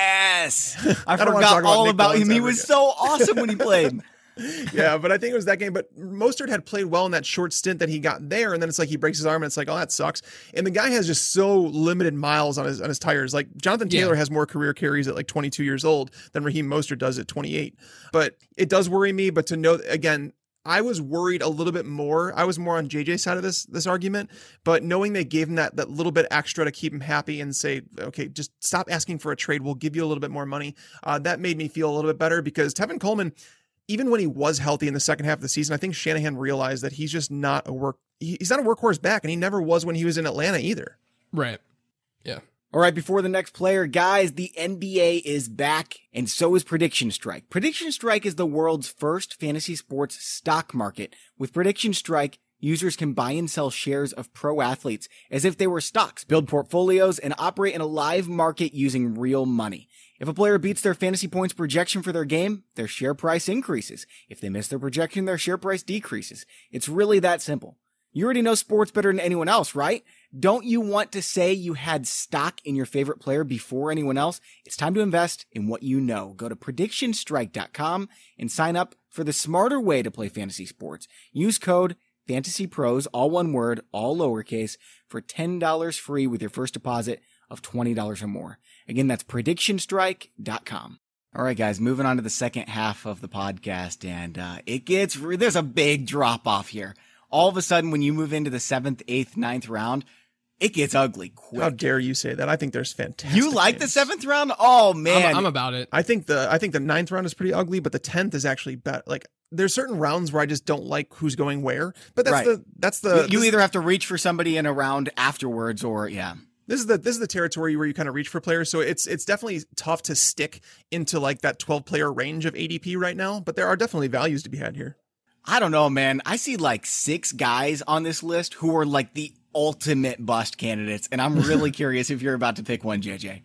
yes. I, I don't wanna forgot talk about all Nick about Mullins him. He ever was again. so awesome when he played. Yeah, but I think it was that game. But Mostert had played well in that short stint that he got there, and then it's like he breaks his arm, and it's like, oh, that sucks. And the guy has just so limited miles on his on his tires. Like Jonathan Taylor Yeah. has more career carries at like twenty-two years old than Raheem Mostert does at twenty-eight. But it does worry me. But to know again. I was worried a little bit more. I was more on J J's side of this this argument, but knowing they gave him that that little bit extra to keep him happy and say, okay, just stop asking for a trade. We'll give you a little bit more money. Uh, that made me feel a little bit better because Tevin Coleman, even when he was healthy in the second half of the season, I think Shanahan realized that he's just not a work. He's not a workhorse back, and he never was when he was in Atlanta either. Right. Yeah. All right, before the next player, guys, the N B A is back, and so is Prediction Strike. Prediction Strike is the world's first fantasy sports stock market. With Prediction Strike, users can buy and sell shares of pro athletes as if they were stocks, build portfolios, and operate in a live market using real money. If a player beats their fantasy points projection for their game, their share price increases. If they miss their projection, their share price decreases. It's really that simple. You already know sports better than anyone else, right? Don't you want to say you had stock in your favorite player before anyone else? It's time to invest in what you know. Go to prediction strike dot com and sign up for the smarter way to play fantasy sports. Use code FANTASYPROS, all one word, all lowercase, for ten dollars free with your first deposit of twenty dollars or more. Again, that's prediction strike dot com. All right, guys, moving on to the second half of the podcast, and uh, it gets, there's a big drop off here. All of a sudden, when you move into the seventh, eighth, ninth round, it gets ugly quick. How dare you say that? I think there's fantastic. You like games. the seventh round? Oh man, I'm, I'm about it. I think the I think the ninth round is pretty ugly, but the tenth is actually better. Like there's certain rounds where I just don't like who's going where. But that's Right. the that's the you this, either have to reach for somebody in a round afterwards, or yeah. this is the this is the territory where you kind of reach for players. So it's it's definitely tough to stick into like that twelve player range of A D P right now. But there are definitely values to be had here. I don't know, man. I see like six guys on this list who are like the ultimate bust candidates, and I'm really curious if you're about to pick one, J J.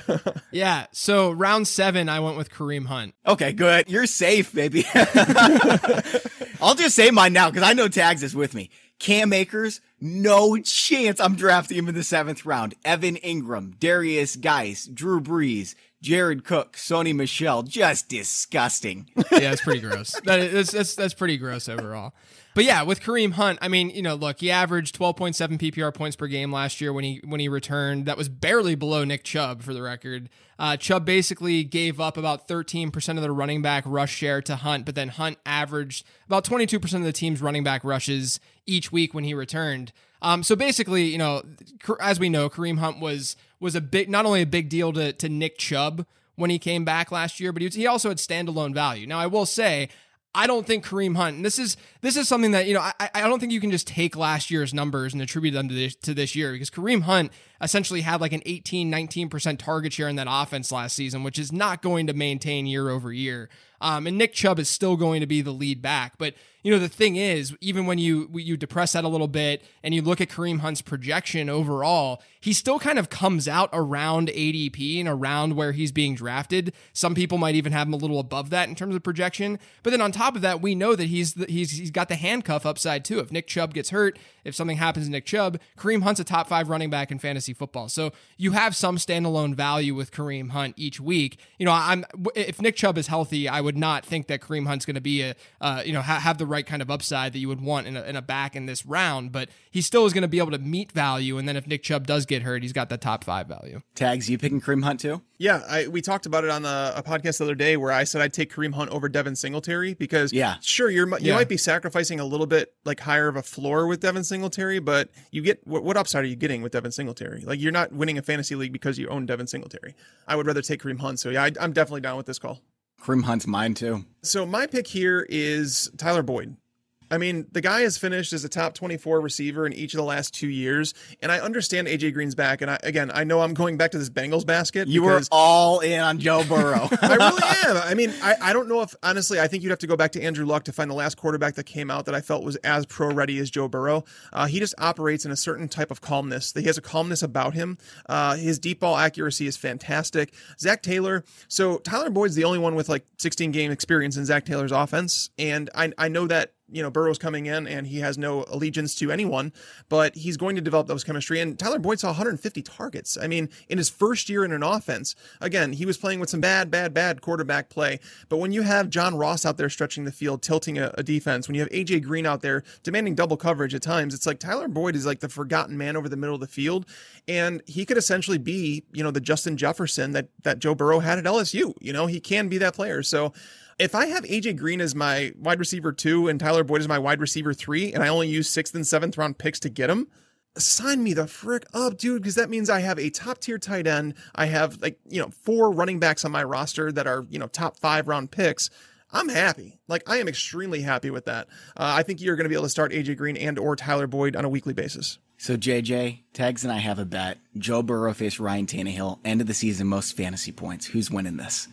Yeah. So round seven, I went with Kareem Hunt. Okay, good. You're safe, baby. I'll just say mine now because I know Tags is with me. Cam Akers, no chance I'm drafting him in the seventh round. Evan Ingram, Darius Geis, Drew Brees, Jared Cook, Sony Michel, just disgusting. Yeah, it's pretty gross. That is, that's, that's, that's pretty gross overall. But yeah, with Kareem Hunt, I mean, you know, look, he averaged twelve point seven P P R points per game last year when he when he returned. That was barely below Nick Chubb, for the record. Uh, Chubb basically gave up about thirteen percent of the running back rush share to Hunt, but then Hunt averaged about twenty-two percent of the team's running back rushes each week when he returned. Um, so basically, you know, as we know, Kareem Hunt was was a big, not only a big deal to to Nick Chubb when he came back last year, but he, was, he also had standalone value. Now, I will say, I don't think Kareem Hunt, and this is this is something that, you know, I, I don't think you can just take last year's numbers and attribute them to this, to this year, because Kareem Hunt essentially had like an eighteen, nineteen percent target share in that offense last season, which is not going to maintain year over year. Um, and Nick Chubb is still going to be the lead back. But, you know, the thing is, even when you you depress that a little bit and you look at Kareem Hunt's projection overall, he still kind of comes out around A D P and around where he's being drafted. Some people might even have him a little above that in terms of projection. But then on top of that, we know that he's the, he's he's got the handcuff upside too. If Nick Chubb gets hurt, if something happens to Nick Chubb, Kareem Hunt's a top five running back in fantasy football. So you have some standalone value with Kareem Hunt each week. You know, I'm if Nick Chubb is healthy, I would not think that Kareem Hunt's going to be a uh, you know ha- have the right kind of upside that you would want in a, in a back in this round. But he still is going to be able to meet value. And then if Nick Chubb does get hurt, he's got that top five value. Tags, you picking Kareem Hunt too? Yeah, I, we talked about it on a, a podcast the other day where I said I'd take Kareem Hunt over Devin Singletary because, yeah, sure, you're you yeah. might be sacrificing a little bit like higher of a floor with Devin Singletary, but you get what, what upside are you getting with Devin Singletary? Like, you're not winning a fantasy league because you own Devin Singletary. I would rather take Kareem Hunt. So yeah, I, I'm definitely down with this call. Kareem Hunt's mine too. So my pick here is Tyler Boyd. I mean, the guy has finished as a top twenty-four receiver in each of the last two years, and I understand A J Green's back. And I, again, I know I'm going back to this Bengals basket. You were all in on Joe Burrow. I really am. I mean, I, I don't know if, honestly, I think you'd have to go back to Andrew Luck to find the last quarterback that came out that I felt was as pro-ready as Joe Burrow. Uh, he just operates in a certain type of calmness. He has a calmness about him. Uh, his deep ball accuracy is fantastic. Zach Taylor. So Tyler Boyd's the only one with like sixteen game experience in Zach Taylor's offense, and I, I know that, you know, Burrow's coming in and he has no allegiance to anyone, but he's going to develop those chemistry. And Tyler Boyd saw one hundred fifty targets. I mean, in his first year in an offense, again, he was playing with some bad, bad, bad quarterback play. But when you have John Ross out there stretching the field, tilting a, a defense, when you have A J Green out there demanding double coverage at times, it's like Tyler Boyd is like the forgotten man over the middle of the field. And he could essentially be, you know, the Justin Jefferson that, that Joe Burrow had at L S U. You know, he can be that player. So if I have A J Green as my wide receiver two and Tyler Boyd as my wide receiver three, and I only use sixth and seventh round picks to get him, sign me the frick up, dude, because that means I have a top tier tight end. I have, like, you know, four running backs on my roster that are, you know, top five round picks. I'm happy. Like, I am extremely happy with that. Uh, I think you're going to be able to start A J Green and or Tyler Boyd on a weekly basis. So J J, Tags and I have a bet. Joe Burrow faced Ryan Tannehill. End of the season, most fantasy points. Who's winning this?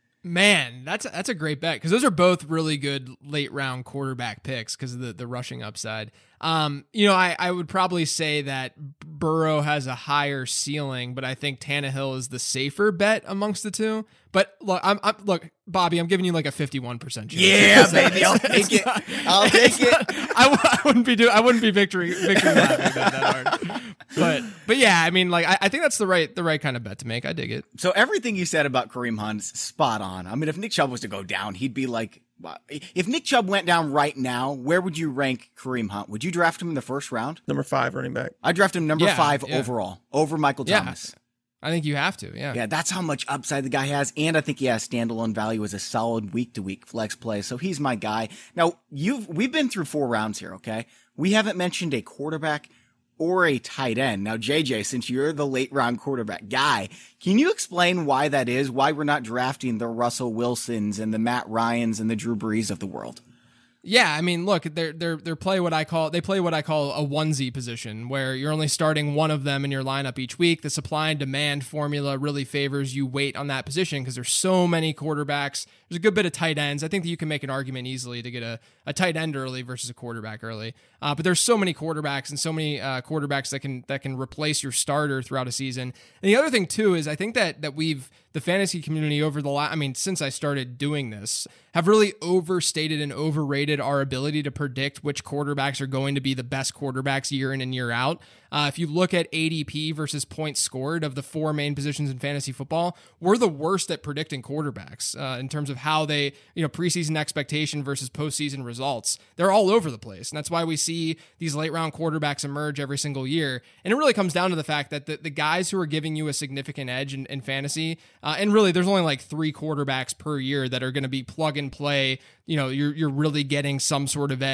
Man, that's that's a great bet because those are both really good late round quarterback picks because of the, the rushing upside. Um, you know, I, I would probably say that Burrow has a higher ceiling, but I think Tannehill is the safer bet amongst the two. But look, I'm, I'm look, Bobby, I'm giving you like a fifty-one percent chance. Yeah, baby, I'll take it. I'll take it. Not, I, I wouldn't be doing. I wouldn't be victory victory laughing that, that hard. But but yeah, I mean, like I, I think that's the right the right kind of bet to make. I dig it. So everything you said about Kareem Hunt's spot on. I mean, if Nick Chubb was to go down, he'd be like, if Nick Chubb went down right now, where would you rank Kareem Hunt? Would you draft him in the first round? Number five running back. I draft him number yeah, five yeah. overall over Michael yeah. Thomas. I think you have to, yeah. Yeah, that's how much upside the guy has, and I think he has standalone value as a solid week-to-week flex play, so he's my guy. Now, you've we've been through four rounds here, okay? We haven't mentioned a quarterback or a tight end. Now, J J, since you're the late-round quarterback guy, can you explain why that is, why we're not drafting the Russell Wilsons and the Matt Ryans and the Drew Brees of the world? Yeah, I mean, look, they're they're they're play what I call they play what I call a onesie position, where you're only starting one of them in your lineup each week. The supply and demand formula really favors you wait on that position because there's so many quarterbacks. There's a good bit of tight ends. I think that you can make an argument easily to get a, a tight end early versus a quarterback early. Uh, but there's so many quarterbacks and so many uh, quarterbacks that can that can replace your starter throughout a season. And the other thing too is I think that that we've the fantasy community over the last, I mean, since I started doing this, have really overstated and overrated our ability to predict which quarterbacks are going to be the best quarterbacks year in and year out. Uh, if you look at A D P versus points scored of the four main positions in fantasy football, we're the worst at predicting quarterbacks uh, in terms of how they, you know, preseason expectation versus postseason results. They're all over the place. And that's why we see these late round quarterbacks emerge every single year. And it really comes down to the fact that the, the guys who are giving you a significant edge in, in fantasy, uh, and really there's only like three quarterbacks per year that are going to be plug and play. You know, you're, you're really getting some sort of edge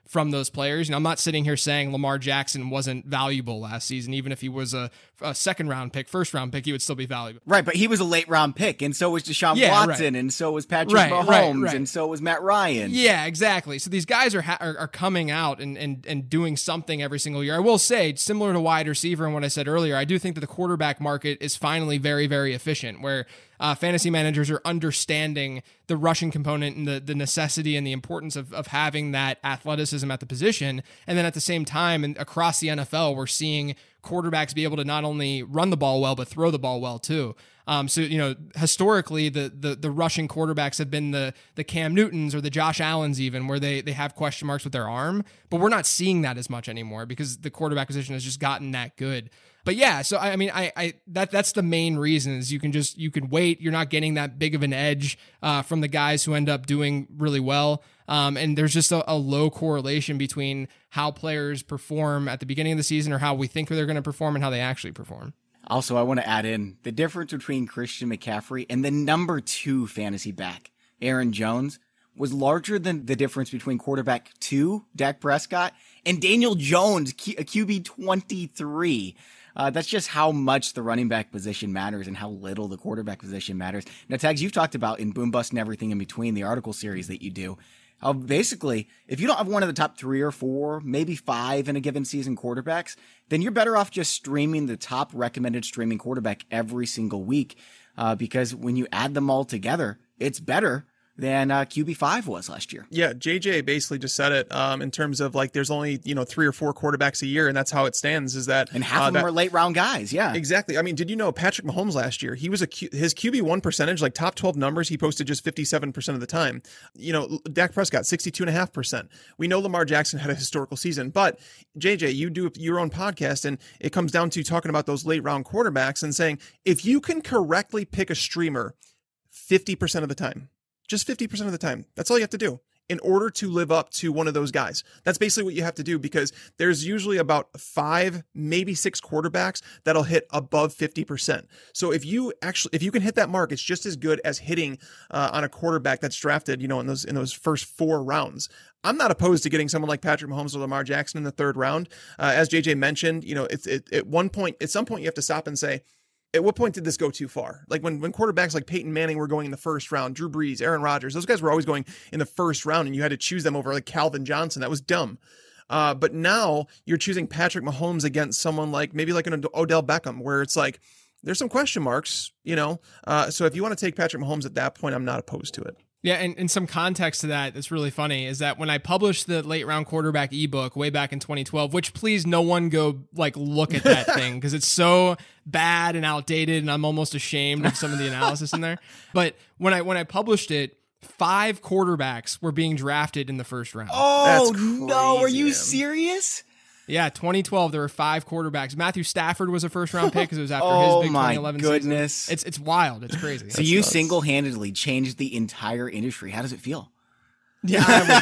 from those players. You know, I'm not sitting here saying Lamar Jackson wasn't valuable last season. Even if he was a, a second round pick, first round pick, he would still be valuable. Right, but he was a late round pick, and so was Deshaun Yeah, Watson, right. and so was Patrick Right, Mahomes, right, right. and so was Matt Ryan. Yeah, exactly. So these guys are, ha- are are coming out and, and and doing something every single year. I will say, similar to wide receiver and what I said earlier, I do think that the quarterback market is finally very, very efficient, where uh, fantasy managers are understanding the rushing component and the, the necessity and the importance of, of having that athleticism at the position. And then at the same time, and across the N F L, we're seeing quarterbacks be able to not only run the ball well, but throw the ball well too. Um, so, you know, historically, the, the the rushing quarterbacks have been the the Cam Newtons or the Josh Allens even, where they they have question marks with their arm. But we're not seeing that as much anymore because the quarterback position has just gotten that good. But yeah, so I mean, I, I that that's the main reason is you can just you can wait. You're not getting that big of an edge uh, from the guys who end up doing really well. Um, and there's just a, a low correlation between how players perform at the beginning of the season or how we think they're going to perform and how they actually perform. Also, I want to add in the difference between Christian McCaffrey and the number two fantasy back, Aaron Jones, was larger than the difference between quarterback two, Dak Prescott, and Daniel Jones, Q- Q B twenty-three. Uh, that's just how much the running back position matters and how little the quarterback position matters. Now, Tags, you've talked about in Boom Bust and Everything in Between, the article series that you do, how basically, if you don't have one of the top three or four, maybe five in a given season quarterbacks, then you're better off just streaming the top recommended streaming quarterback every single week, uh, because when you add them all together, it's better than uh, Q B five was last year. Yeah, J J basically just said it um, in terms of like there's only, you know, three or four quarterbacks a year, and that's how it stands is that. And half uh, of them that, are late round guys, yeah. Exactly. I mean, did you know Patrick Mahomes last year, he was a Q, his Q B one percentage, like top twelve numbers, he posted just fifty-seven percent of the time. You know, Dak Prescott, sixty-two point five percent. We know Lamar Jackson had a historical season, but J J, you do your own podcast, and it comes down to talking about those late round quarterbacks and saying, if you can correctly pick a streamer fifty percent of the time, just fifty percent of the time. That's all you have to do in order to live up to one of those guys. That's basically what you have to do because there's usually about five, maybe six quarterbacks that'll hit above fifty percent. So if you actually, if you can hit that mark, it's just as good as hitting uh, on a quarterback that's drafted, you know, in those, in those first four rounds. I'm not opposed to getting someone like Patrick Mahomes or Lamar Jackson in the third round. Uh, as J J mentioned, you know, it's it, at one point, at some point you have to stop and say, at what point did this go too far? Like when, when quarterbacks like Peyton Manning were going in the first round, Drew Brees, Aaron Rodgers, those guys were always going in the first round and you had to choose them over like Calvin Johnson. That was dumb. Uh, but now you're choosing Patrick Mahomes against someone like maybe like an Odell Beckham where it's like, there's some question marks, you know? Uh, so if you want to take Patrick Mahomes at that point, I'm not opposed to it. Yeah, and, and some context to that that's really funny is that when I published the late round quarterback ebook way back in twenty twelve, which please no one go like look at that thing because it's so bad and outdated and I'm almost ashamed of some of the analysis in there. But when I when I published it, five quarterbacks were being drafted in the first round. Oh, That's no. Are crazy, you man. serious? Yeah, twenty twelve, there were five quarterbacks. Matthew Stafford was a first-round pick because it was after Oh, his big my twenty eleven goodness. season. It's it's wild. It's crazy. So you single-handedly changed the entire industry. How does it feel? Yeah,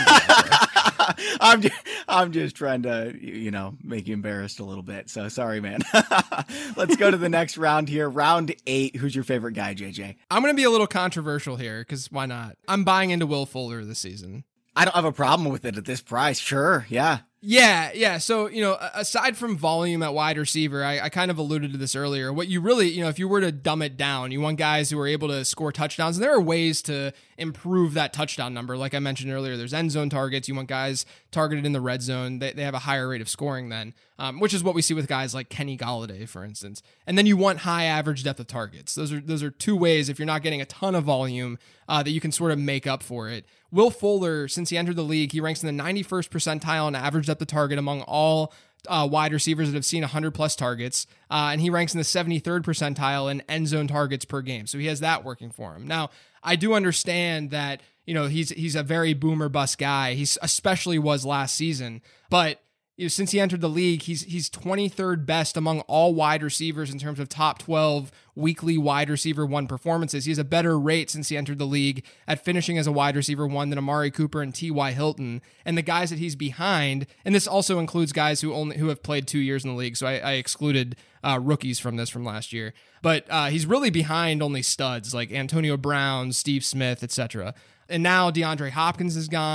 I I'm just, I'm just trying to, you know, make you embarrassed a little bit. So sorry, man. Let's go to the next round here. Round eight. Who's your favorite guy, J J? I'm going to be a little controversial here because why not? I'm buying into Will Fuller this season. I don't have a problem with it at this price. Sure. Yeah. Yeah, yeah. So, you know, aside from volume at wide receiver, I, I kind of alluded to this earlier. What you really, you know, if you were to dumb it down, you want guys who are able to score touchdowns. And there are ways to improve that touchdown number. Like I mentioned earlier, there's end zone targets. You want guys targeted in the red zone. They, they have a higher rate of scoring then, um, which is what we see with guys like Kenny Golladay, for instance. And then you want high average depth of targets. Those are those are two ways, if you're not getting a ton of volume, uh, that you can sort of make up for it. Will Fuller, since he entered the league, he ranks in the ninety-first percentile on average depth of target among all uh, wide receivers that have seen one hundred plus targets, uh, and he ranks in the seventy-third percentile in end zone targets per game. So he has that working for him. Now, I do understand that, you know, he's he's a very boomer bust guy. He especially was last season, but you know, since he entered the league, he's he's twenty-third best among all wide receivers in terms of top twelve weekly wide receiver one performances. He has a better rate since he entered the league at finishing as a wide receiver one than Amari Cooper and T Y Hilton. And the guys that he's behind, and this also includes guys who only who have played two years in the league, so I, I excluded uh, rookies from this from last year. But uh, he's really behind only studs like Antonio Brown, Steve Smith, et cetera. And now DeAndre Hopkins is gone.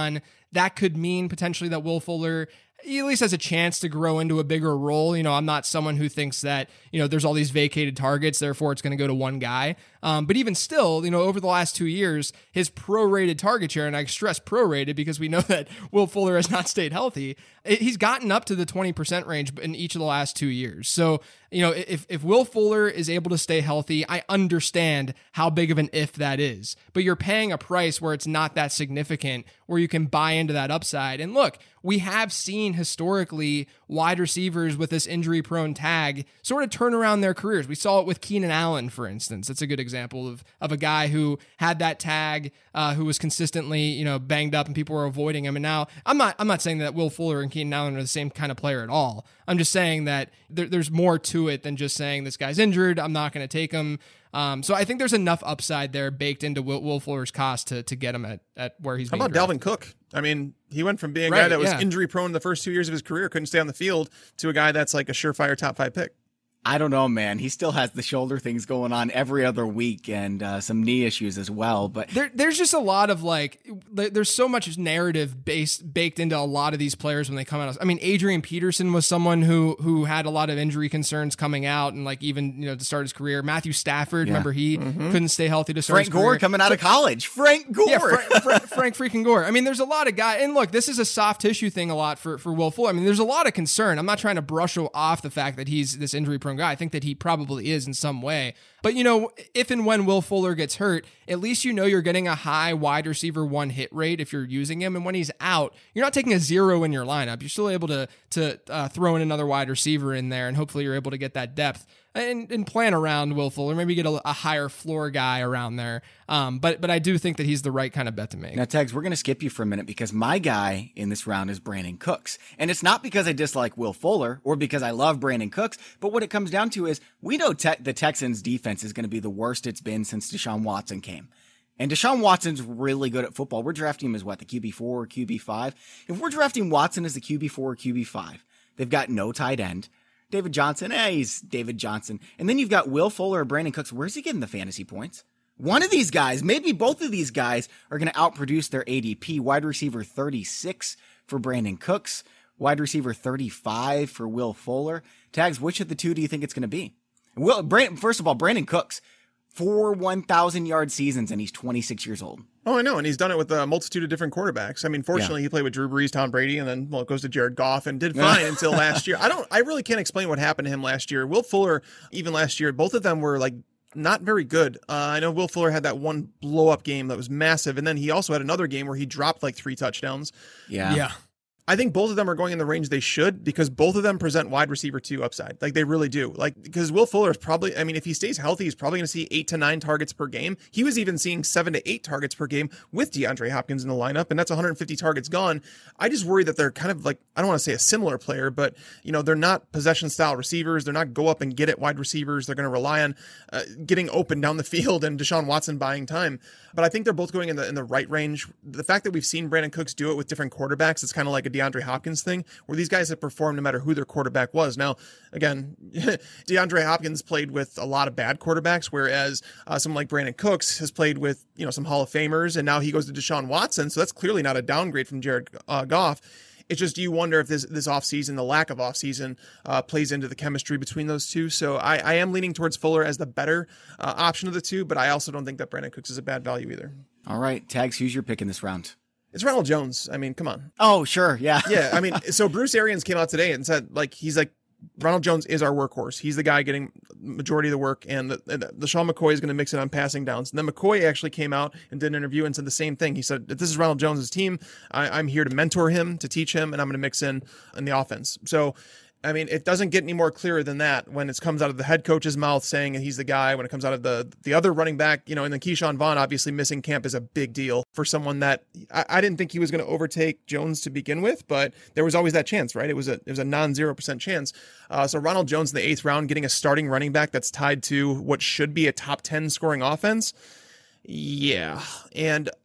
that could mean potentially that Will Fuller he at least has a chance to grow into a bigger role. You know, I'm not someone who thinks that, you know, there's all these vacated targets, therefore it's going to go to one guy. Um, but even still, you know, over the last two years, his prorated target share, and I stress prorated because we know that Will Fuller has not stayed healthy, it, he's gotten up to the twenty percent range in each of the last two years. So, you know, if, if Will Fuller is able to stay healthy, I understand how big of an if that is. But you're paying a price where it's not that significant, where you can buy into that upside. And look, we have seen historically wide receivers with this injury-prone tag sort of turn around their careers. We saw it with Keenan Allen, for instance. That's a good example of, of a guy who had that tag, uh, who was consistently, you know, banged up and people were avoiding him. And now I'm not, I'm not saying that Will Fuller and Keenan Allen are the same kind of player at all. I'm just saying that there, there's more to it than just saying this guy's injured, I'm not going to take him. Um, so I think there's enough upside there baked into Will, Will Fuller's cost to to get him at, at where he's. How being about drafted. Dalvin Cook? I mean, he went from being a Right, guy that was yeah. injury prone the first two years of his career, couldn't stay on the field, to a guy that's like a surefire top five pick. I don't know, man. He still has the shoulder things going on every other week and uh, some knee issues as well. But there, there's just a lot of like, there's so much narrative based baked into a lot of these players when they come out. I mean, Adrian Peterson was someone who who had a lot of injury concerns coming out, and like even you know to start his career. Matthew Stafford, Yeah. remember he Mm-hmm. couldn't stay healthy to start Frank his Gore career. coming out of college. Frank Gore. Yeah, Fra- Fra- Frank freaking Gore. I mean, there's a lot of guys, and look, this is a soft tissue thing a lot for, for Will Fuller. I mean, there's a lot of concern. I'm not trying to brush off the fact that he's this injury prone guy. I think that he probably is in some way. But, you know, if and when Will Fuller gets hurt, at least you know you're getting a high wide receiver one hit rate if you're using him. And when he's out, you're not taking a zero in your lineup. You're still able to to uh, throw in another wide receiver in there, and hopefully you're able to get that depth and, and plan around Will Fuller. Maybe get a, a higher floor guy around there. Um, but but I do think that he's the right kind of bet to make. Now, Tags, we're going to skip you for a minute because my guy in this round is Brandon Cooks. And it's not because I dislike Will Fuller or because I love Brandon Cooks, but what it comes down to is we know te- the Texans' defense is going to be the worst it's been since Deshaun Watson came. And Deshaun Watson's really good at football. We're drafting him as what, the Q B four or Q B five? If we're drafting Watson as the Q B four or Q B five, they've got no tight end. David Johnson, eh, he's David Johnson. And then you've got Will Fuller or Brandon Cooks. Where's he getting the fantasy points? One of these guys, maybe both of these guys, are going to outproduce their A D P. Wide receiver thirty-six for Brandon Cooks. Wide receiver thirty-five for Will Fuller. Tags, which of the two do you think it's going to be? Will, Brandon, first of all, Brandon Cooks, four one thousand yard seasons, and he's twenty-six years old. Oh, I know, and he's done it with a multitude of different quarterbacks. I mean, fortunately, Yeah. he played with Drew Brees, Tom Brady, and then well, it goes to Jared Goff, and did fine until last year. I don't, I really can't explain what happened to him last year. Will Fuller, even last year, both of them were like not very good. Uh, I know Will Fuller had that one blow up game that was massive, and then he also had another game where he dropped like three touchdowns. Yeah. Yeah. I think both of them are going in the range they should because both of them present wide receiver two upside. Like they really do. Like because Will Fuller is probably, I mean, if he stays healthy, he's probably going to see eight to nine targets per game. He was even seeing seven to eight targets per game with DeAndre Hopkins in the lineup, and that's one hundred fifty targets gone. I just worry that they're kind of like, I don't want to say a similar player, but you know, they're not possession style receivers. They're not go up and get it wide receivers. They're going to rely on uh, getting open down the field and Deshaun Watson buying time. But I think they're both going in the in the right range. The fact that we've seen Brandon Cooks do it with different quarterbacks, it's kind of like a DeAndre Hopkins thing, where these guys have performed no matter who their quarterback was. Now, again, DeAndre Hopkins played with a lot of bad quarterbacks, whereas uh, someone like Brandon Cooks has played with you know some Hall of Famers, and now he goes to Deshaun Watson. So that's clearly not a downgrade from Jared uh, Goff. It's just you wonder if this this offseason, the lack of offseason, uh, plays into the chemistry between those two. So I, I am leaning towards Fuller as the better uh, option of the two, but I also don't think that Brandon Cooks is a bad value either. All right, Tags, who's your pick in this round? It's Ronald Jones. I mean, come on. Oh, sure. Yeah. Yeah, I mean, so Bruce Arians came out today and said, like, he's like, Ronald Jones is our workhorse. He's the guy getting majority of the work, and the, the, the Sean McCoy is going to mix it on passing downs. And then McCoy actually came out and did an interview and said the same thing. He said, if this is Ronald Jones's team, I, I'm here to mentor him, to teach him, and I'm going to mix in in the offense. So, I mean, it doesn't get any more clearer than that when it comes out of the head coach's mouth saying he's the guy, when it comes out of the the other running back, you know, and then Keyshawn Vaughn obviously missing camp is a big deal for someone that I, I didn't think he was going to overtake Jones to begin with, but there was always that chance, right? It was a it was a non-zero percent chance. Uh, so Ronald Jones in the eighth round getting a starting running back that's tied to what should be a top ten scoring offense. Yeah. And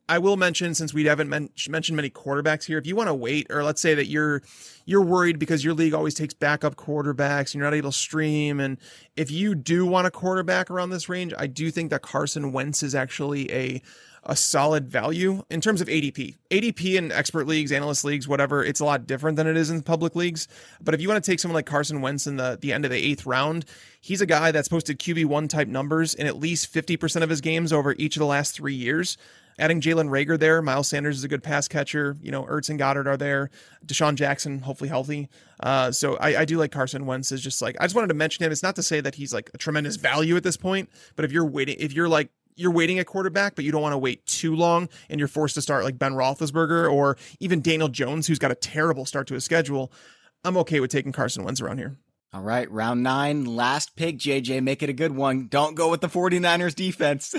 I will mention, since we haven't men- mentioned many quarterbacks here, if you want to wait, or let's say that you're you're worried because your league always takes backup quarterbacks and you're not able to stream, and if you do want a quarterback around this range, I do think that Carson Wentz is actually a a solid value in terms of A D P. A D P in expert leagues, analyst leagues, whatever, it's a lot different than it is in public leagues. But if you want to take someone like Carson Wentz in the, the end of the eighth round, he's a guy that's posted Q B one type numbers in at least fifty percent of his games over each of the last three years. Adding Jalen Reagor there, Miles Sanders is a good pass catcher. You know, Ertz and Goddard are there. Deshaun Jackson, hopefully healthy. Uh, so I, I do like Carson Wentz. Is just like, I just wanted to mention him. It's not to say that he's like a tremendous value at this point, but if you're waiting, if you're like, you're waiting at quarterback, but you don't want to wait too long and you're forced to start like Ben Roethlisberger or even Daniel Jones, who's got a terrible start to his schedule, I'm okay with taking Carson Wentz around here. All right, round nine, last pick, J J, make it a good one. Don't go with the 49ers defense.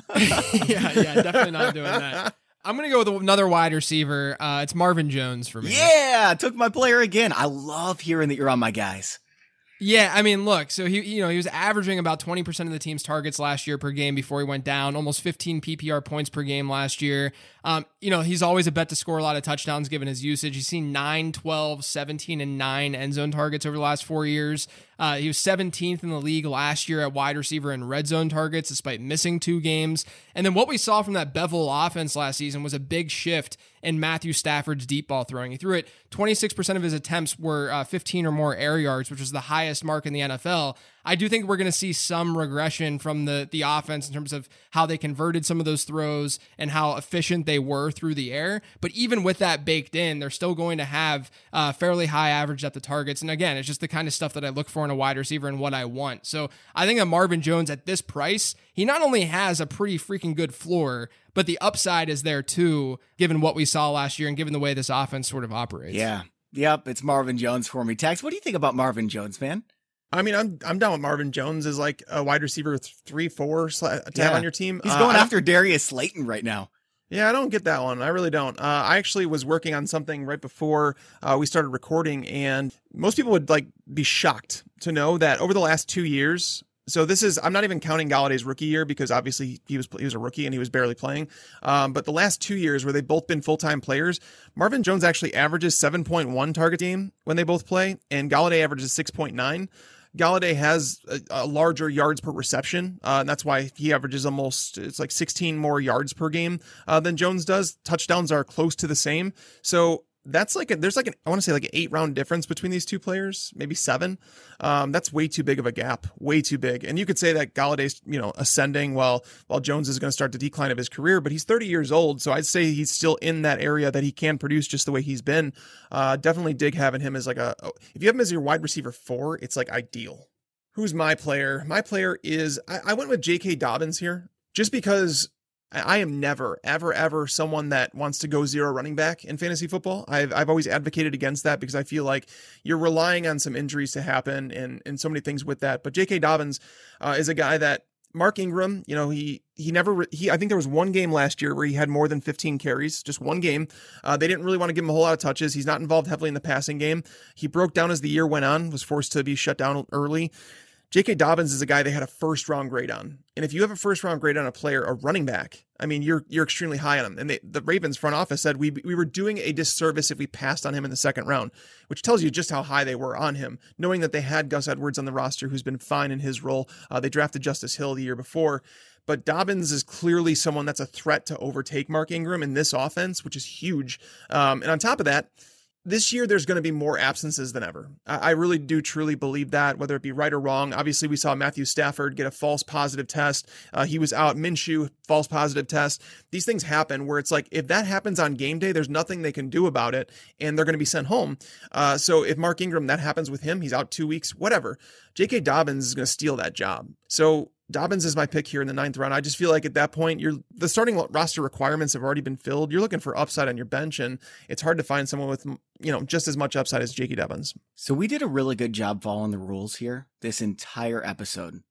yeah, yeah, definitely not doing that. I'm going to go with another wide receiver. Uh, it's Marvin Jones for me. Yeah, took my player again. I love hearing that you're on my guys. Yeah, I mean, look, so he, you know, he was averaging about twenty percent of the team's targets last year per game before he went down, almost fifteen P P R points per game last year. Um, you know, he's always a bet to score a lot of touchdowns given his usage. He's seen nine, twelve, seventeen, and nine end zone targets over the last four years. Uh, he was seventeenth in the league last year at wide receiver and red zone targets, despite missing two games. And then what we saw from that Bevel offense last season was a big shift in Matthew Stafford's deep ball throwing. He threw it, twenty-six percent of his attempts were uh, fifteen or more air yards, which was the highest mark in the N F L. I do think we're going to see some regression from the, the offense in terms of how they converted some of those throws and how efficient they were through the air. But even with that baked in, they're still going to have uh, fairly high average depth of targets. And again, it's just the kind of stuff that I look for in a wide receiver and what I want. So I think that Marvin Jones at this price, he not only has a pretty freaking good floor, but the upside is there too, given what we saw last year and given the way this offense sort of operates. Yeah. Yep. It's Marvin Jones for me. Tex, what do you think about Marvin Jones, man? I mean, I'm I'm down with Marvin Jones as like a wide receiver three, four to yeah. have on your team. He's going uh, after Darius Slayton right now. Yeah, I don't get that one. I really don't. Uh, I actually was working on something right before uh, we started recording, and most people would like be shocked to know that over the last two years. So this is, I'm not even counting Galladay's rookie year because obviously he was he was a rookie and he was barely playing. Um, but the last two years where they've both been full-time players, Marvin Jones actually averages seven point one target game when they both play, and Galladay averages six point nine. Galladay has a, a larger yards per reception, uh, and that's why he averages almost, it's like sixteen more yards per game uh, than Jones does. Touchdowns are close to the same. So that's like, a, there's like an, I want to say like an eight round difference between these two players, maybe seven. Um, that's way too big of a gap, way too big. And you could say that Galladay's, you know, ascending while, while Jones is going to start the decline of his career, but he's thirty years old. So I'd say he's still in that area that he can produce just the way he's been. Uh, definitely dig having him as like a, if you have him as your wide receiver four, it's like ideal. Who's my player? My player is, I, I went with J K Dobbins here just because I am never, ever, ever someone that wants to go zero running back in fantasy football. I've I've always advocated against that because I feel like you're relying on some injuries to happen and, and so many things with that. But J K Dobbins uh, is a guy that Mark Ingram, you know, he he never, he I think there was one game last year where he had more than fifteen carries, just one game. Uh, they didn't really want to give him a whole lot of touches. He's not involved heavily in the passing game. He broke down as the year went on, was forced to be shut down early. J K Dobbins is a guy they had a first round grade on. And if you have a first round grade on a player, a running back, I mean, you're you're extremely high on him. And they, the Ravens front office said we we were doing a disservice if we passed on him in the second round, which tells you just how high they were on him, knowing that they had Gus Edwards on the roster, who's been fine in his role. Uh, they drafted Justice Hill the year before. But Dobbins is clearly someone that's a threat to overtake Mark Ingram in this offense, which is huge. Um, and on top of that, this year, there's going to be more absences than ever. I really do truly believe that, whether it be right or wrong. Obviously, we saw Matthew Stafford get a false positive test. Uh, he was out. Minshew, false positive test. These things happen where it's like, if that happens on game day, there's nothing they can do about it, and they're going to be sent home. Uh, so if Mark Ingram, that happens with him, he's out two weeks, whatever. J K Dobbins is going to steal that job. So Dobbins is my pick here in the ninth round. I just feel like at that point, you're the starting roster requirements have already been filled. You're looking for upside on your bench, and it's hard to find someone with, you know, just as much upside as J K Dobbins. So we did a really good job following the rules here this entire episode,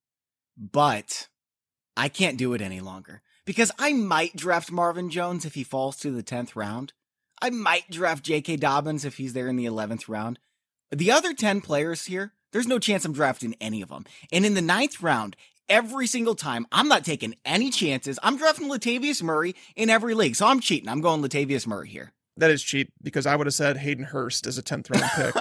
but I can't do it any longer because I might draft Marvin Jones if he falls to the tenth round. I might draft J K Dobbins if he's there in the eleventh round. The other ten players here, there's no chance I'm drafting any of them. And in the ninth round, every single time. I'm not taking any chances. I'm drafting Latavius Murray in every league. So I'm cheating. I'm going Latavius Murray here. That is cheap because I would have said Hayden Hurst as a tenth round pick.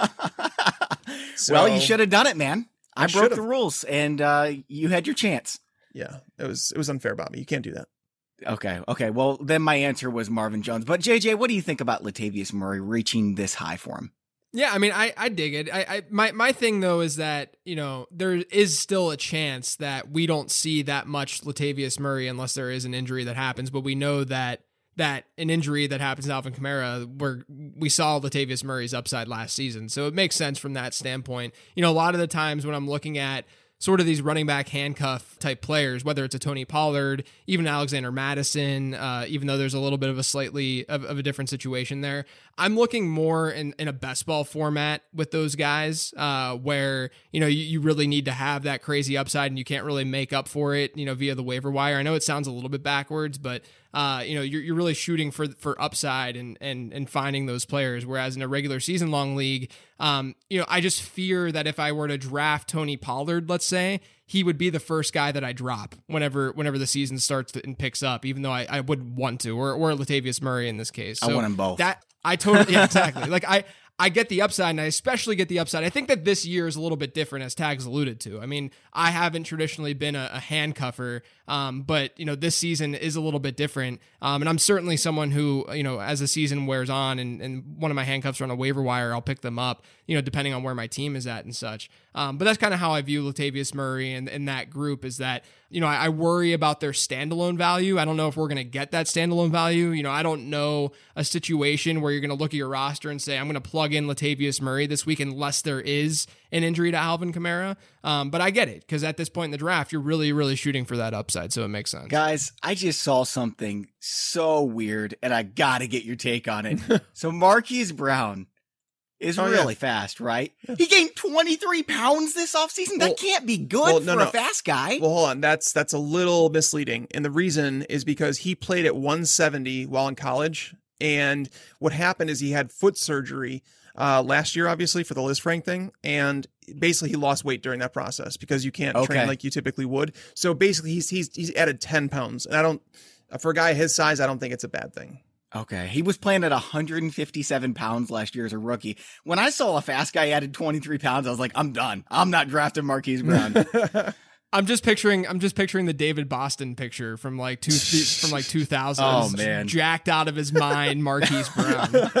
So, well, you should have done it, man. I, I broke should've. the rules and uh, you had your chance. Yeah, it was it was unfair about me. You can't do that. Okay. Okay. Well, then my answer was Marvin Jones. But J J, what do you think about Latavius Murray reaching this high for him? Yeah, I mean, I, I dig it. I, I my my thing though is that, you know, there is still a chance that we don't see that much Latavius Murray unless there is an injury that happens. But we know that that an injury that happens to Alvin Kamara, where we saw Latavius Murray's upside last season, so it makes sense from that standpoint. You know, a lot of the times when I'm looking at sort of these running back handcuff type players, whether it's a Tony Pollard, even Alexander Madison, uh, even though there's a little bit of a slightly of, of a different situation there, I'm looking more in, in a best ball format with those guys, uh, where, you know, you, you really need to have that crazy upside and you can't really make up for it, you know, via the waiver wire. I know it sounds a little bit backwards, but uh, you know, you're, you're really shooting for, for upside and, and, and finding those players. Whereas in a regular season long league, um, you know, I just fear that if I were to draft Tony Pollard, let's say, he would be the first guy that I drop whenever, whenever the season starts and picks up, even though I, I would want to, or, or Latavius Murray in this case. So I want them both. That I totally, yeah, exactly. Like I, I get the upside, and I especially get the upside. I think that this year is a little bit different, as Tags alluded to. I mean, I haven't traditionally been a, a handcuffer, um, but, you know, this season is a little bit different. Um, and I'm certainly someone who, you know, as the season wears on and, and one of my handcuffs are on a waiver wire, I'll pick them up, you know, depending on where my team is at and such. Um, but that's kind of how I view Latavius Murray and, and that group, is that, you know, I, I worry about their standalone value. I don't know if we're going to get that standalone value. You know, I don't know a situation where you're going to look at your roster and say, I'm going to plug in Latavius Murray this week unless there is an injury to Alvin Kamara. Um, but I get it, because at this point in the draft, you're really, really shooting for that upside. So it makes sense. Guys, I just saw something so weird and I got to get your take on it. So Marquise Brown is oh, really yeah. fast, right? Yeah. He gained twenty-three pounds this offseason. That well, can't be good well, no, for no. a fast guy. Well, hold on. That's that's a little misleading. And the reason is because he played at one seventy while in college. And what happened is he had foot surgery uh, last year, obviously, for the Lisfranc thing. And basically he lost weight during that process because you can't okay. train like you typically would. So basically he's he's he's added ten pounds. And I don't, for a guy his size, I don't think it's a bad thing. Okay. He was playing at one hundred fifty-seven pounds last year as a rookie. When I saw a fast guy added twenty-three pounds, I was like, I'm done. I'm not drafting Marquise Brown. I'm just picturing, I'm just picturing the David Boston picture from like two, from like two thousand. Oh man. Jacked out of his mind, Marquise Brown.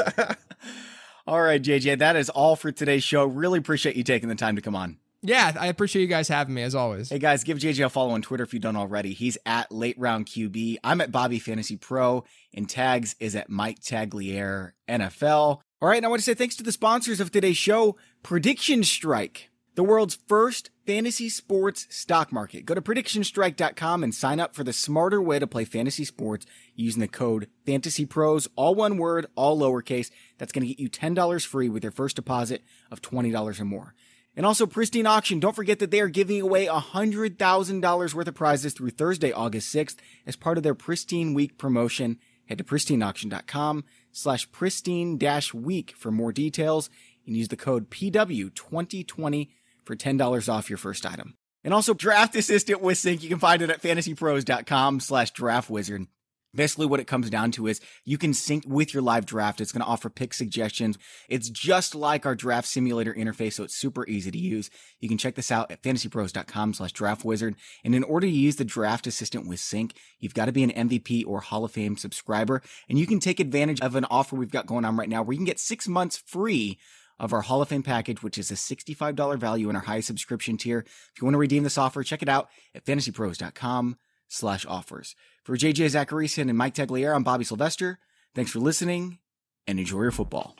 All right, J J, that is all for today's show. Really appreciate you taking the time to come on. Yeah, I appreciate you guys having me, as always. Hey, guys, give J J a follow on Twitter if you don't already. He's at Late Round Q B. I'm at Bobby Fantasy Pro, and Tags is at Mike Tagliere N F L. All right, and I want to say thanks to the sponsors of today's show, Prediction Strike, the world's first fantasy sports stock market. Go to prediction strike dot com and sign up for the smarter way to play fantasy sports using the code FANTASYPROS, all one word, all lowercase. That's going to get you ten dollars free with your first deposit of twenty dollars or more. And also Pristine Auction. Don't forget that they are giving away one hundred thousand dollars worth of prizes through Thursday, August sixth as part of their Pristine Week promotion. Head to pristine auction dot com slash pristine dash week for more details and use the code P W twenty twenty for ten dollars off your first item. And also Draft Assistant with Sync. You can find it at fantasy pros dot com slash draft wizard. Basically what it comes down to is you can sync with your live draft. It's going to offer pick suggestions. It's just like our draft simulator interface, so it's super easy to use. You can check this out at fantasy pros dot com slash draft wizard. And in order to use the Draft Assistant with Sync, you've got to be an M V P or Hall of Fame subscriber. And you can take advantage of an offer we've got going on right now where you can get six months free of our Hall of Fame package, which is a sixty-five dollars value in our highest subscription tier. If you want to redeem this offer, check it out at fantasy pros dot com slash offers. For J J Zachariason and Mike Tagliere, I'm Bobby Sylvester. Thanks for listening and enjoy your football.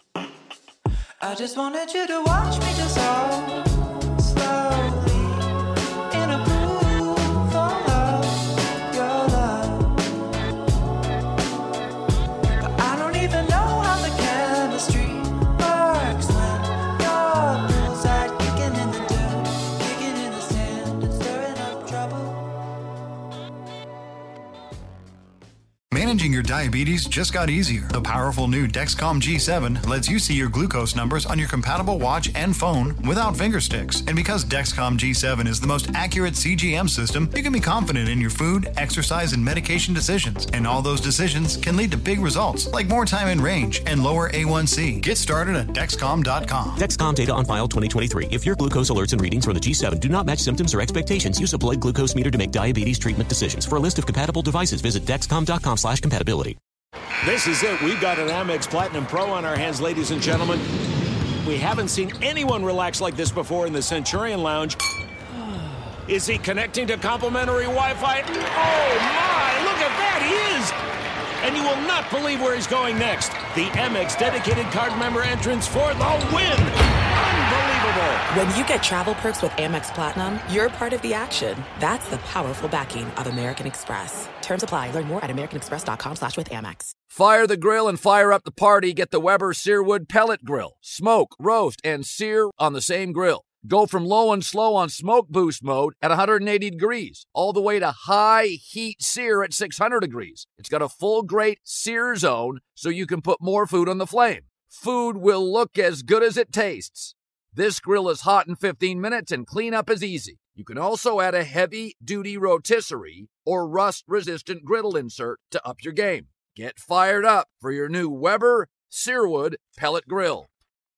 I just wanted you to watch me dissolve slowly in a pool of your love. But I don't even know how the chemistry works when your poolside kicking in the dirt, kicking in the sand and stirring up trouble. Managing your diabetes just got easier. The powerful new Dexcom G seven lets you see your glucose numbers on your compatible watch and phone without finger sticks. And because Dexcom G seven is the most accurate C G M system, you can be confident in your food, exercise, and medication decisions. And all those decisions can lead to big results, like more time in range and lower A one C. Get started at Dexcom dot com. Dexcom data on file twenty twenty-three. If your glucose alerts and readings from the G seven do not match symptoms or expectations, use a blood glucose meter to make diabetes treatment decisions. For a list of compatible devices, visit Dexcom dot com slash compatibility. This is it. We've got an Amex Platinum Pro on our hands, ladies and gentlemen. We haven't seen anyone relax like this before in the Centurion Lounge. Is he connecting to complimentary Wi-Fi? Oh, my! Look at that! He is! And you will not believe where he's going next. The Amex dedicated card member entrance for the win! Unbelievable! When you get travel perks with Amex Platinum, you're part of the action. That's the powerful backing of American Express. Terms apply. Learn more at americanexpress.com slash with Amex. Fire the grill and fire up the party. Get the Weber Searwood Pellet Grill. Smoke, roast, and sear on the same grill. Go from low and slow on smoke boost mode at one hundred eighty degrees, all the way to high heat sear at six hundred degrees. It's got a full grate sear zone so you can put more food on the flame. Food will look as good as it tastes. This grill is hot in fifteen minutes and cleanup is easy. You can also add a heavy-duty rotisserie or rust-resistant griddle insert to up your game. Get fired up for your new Weber Searwood Pellet Grill.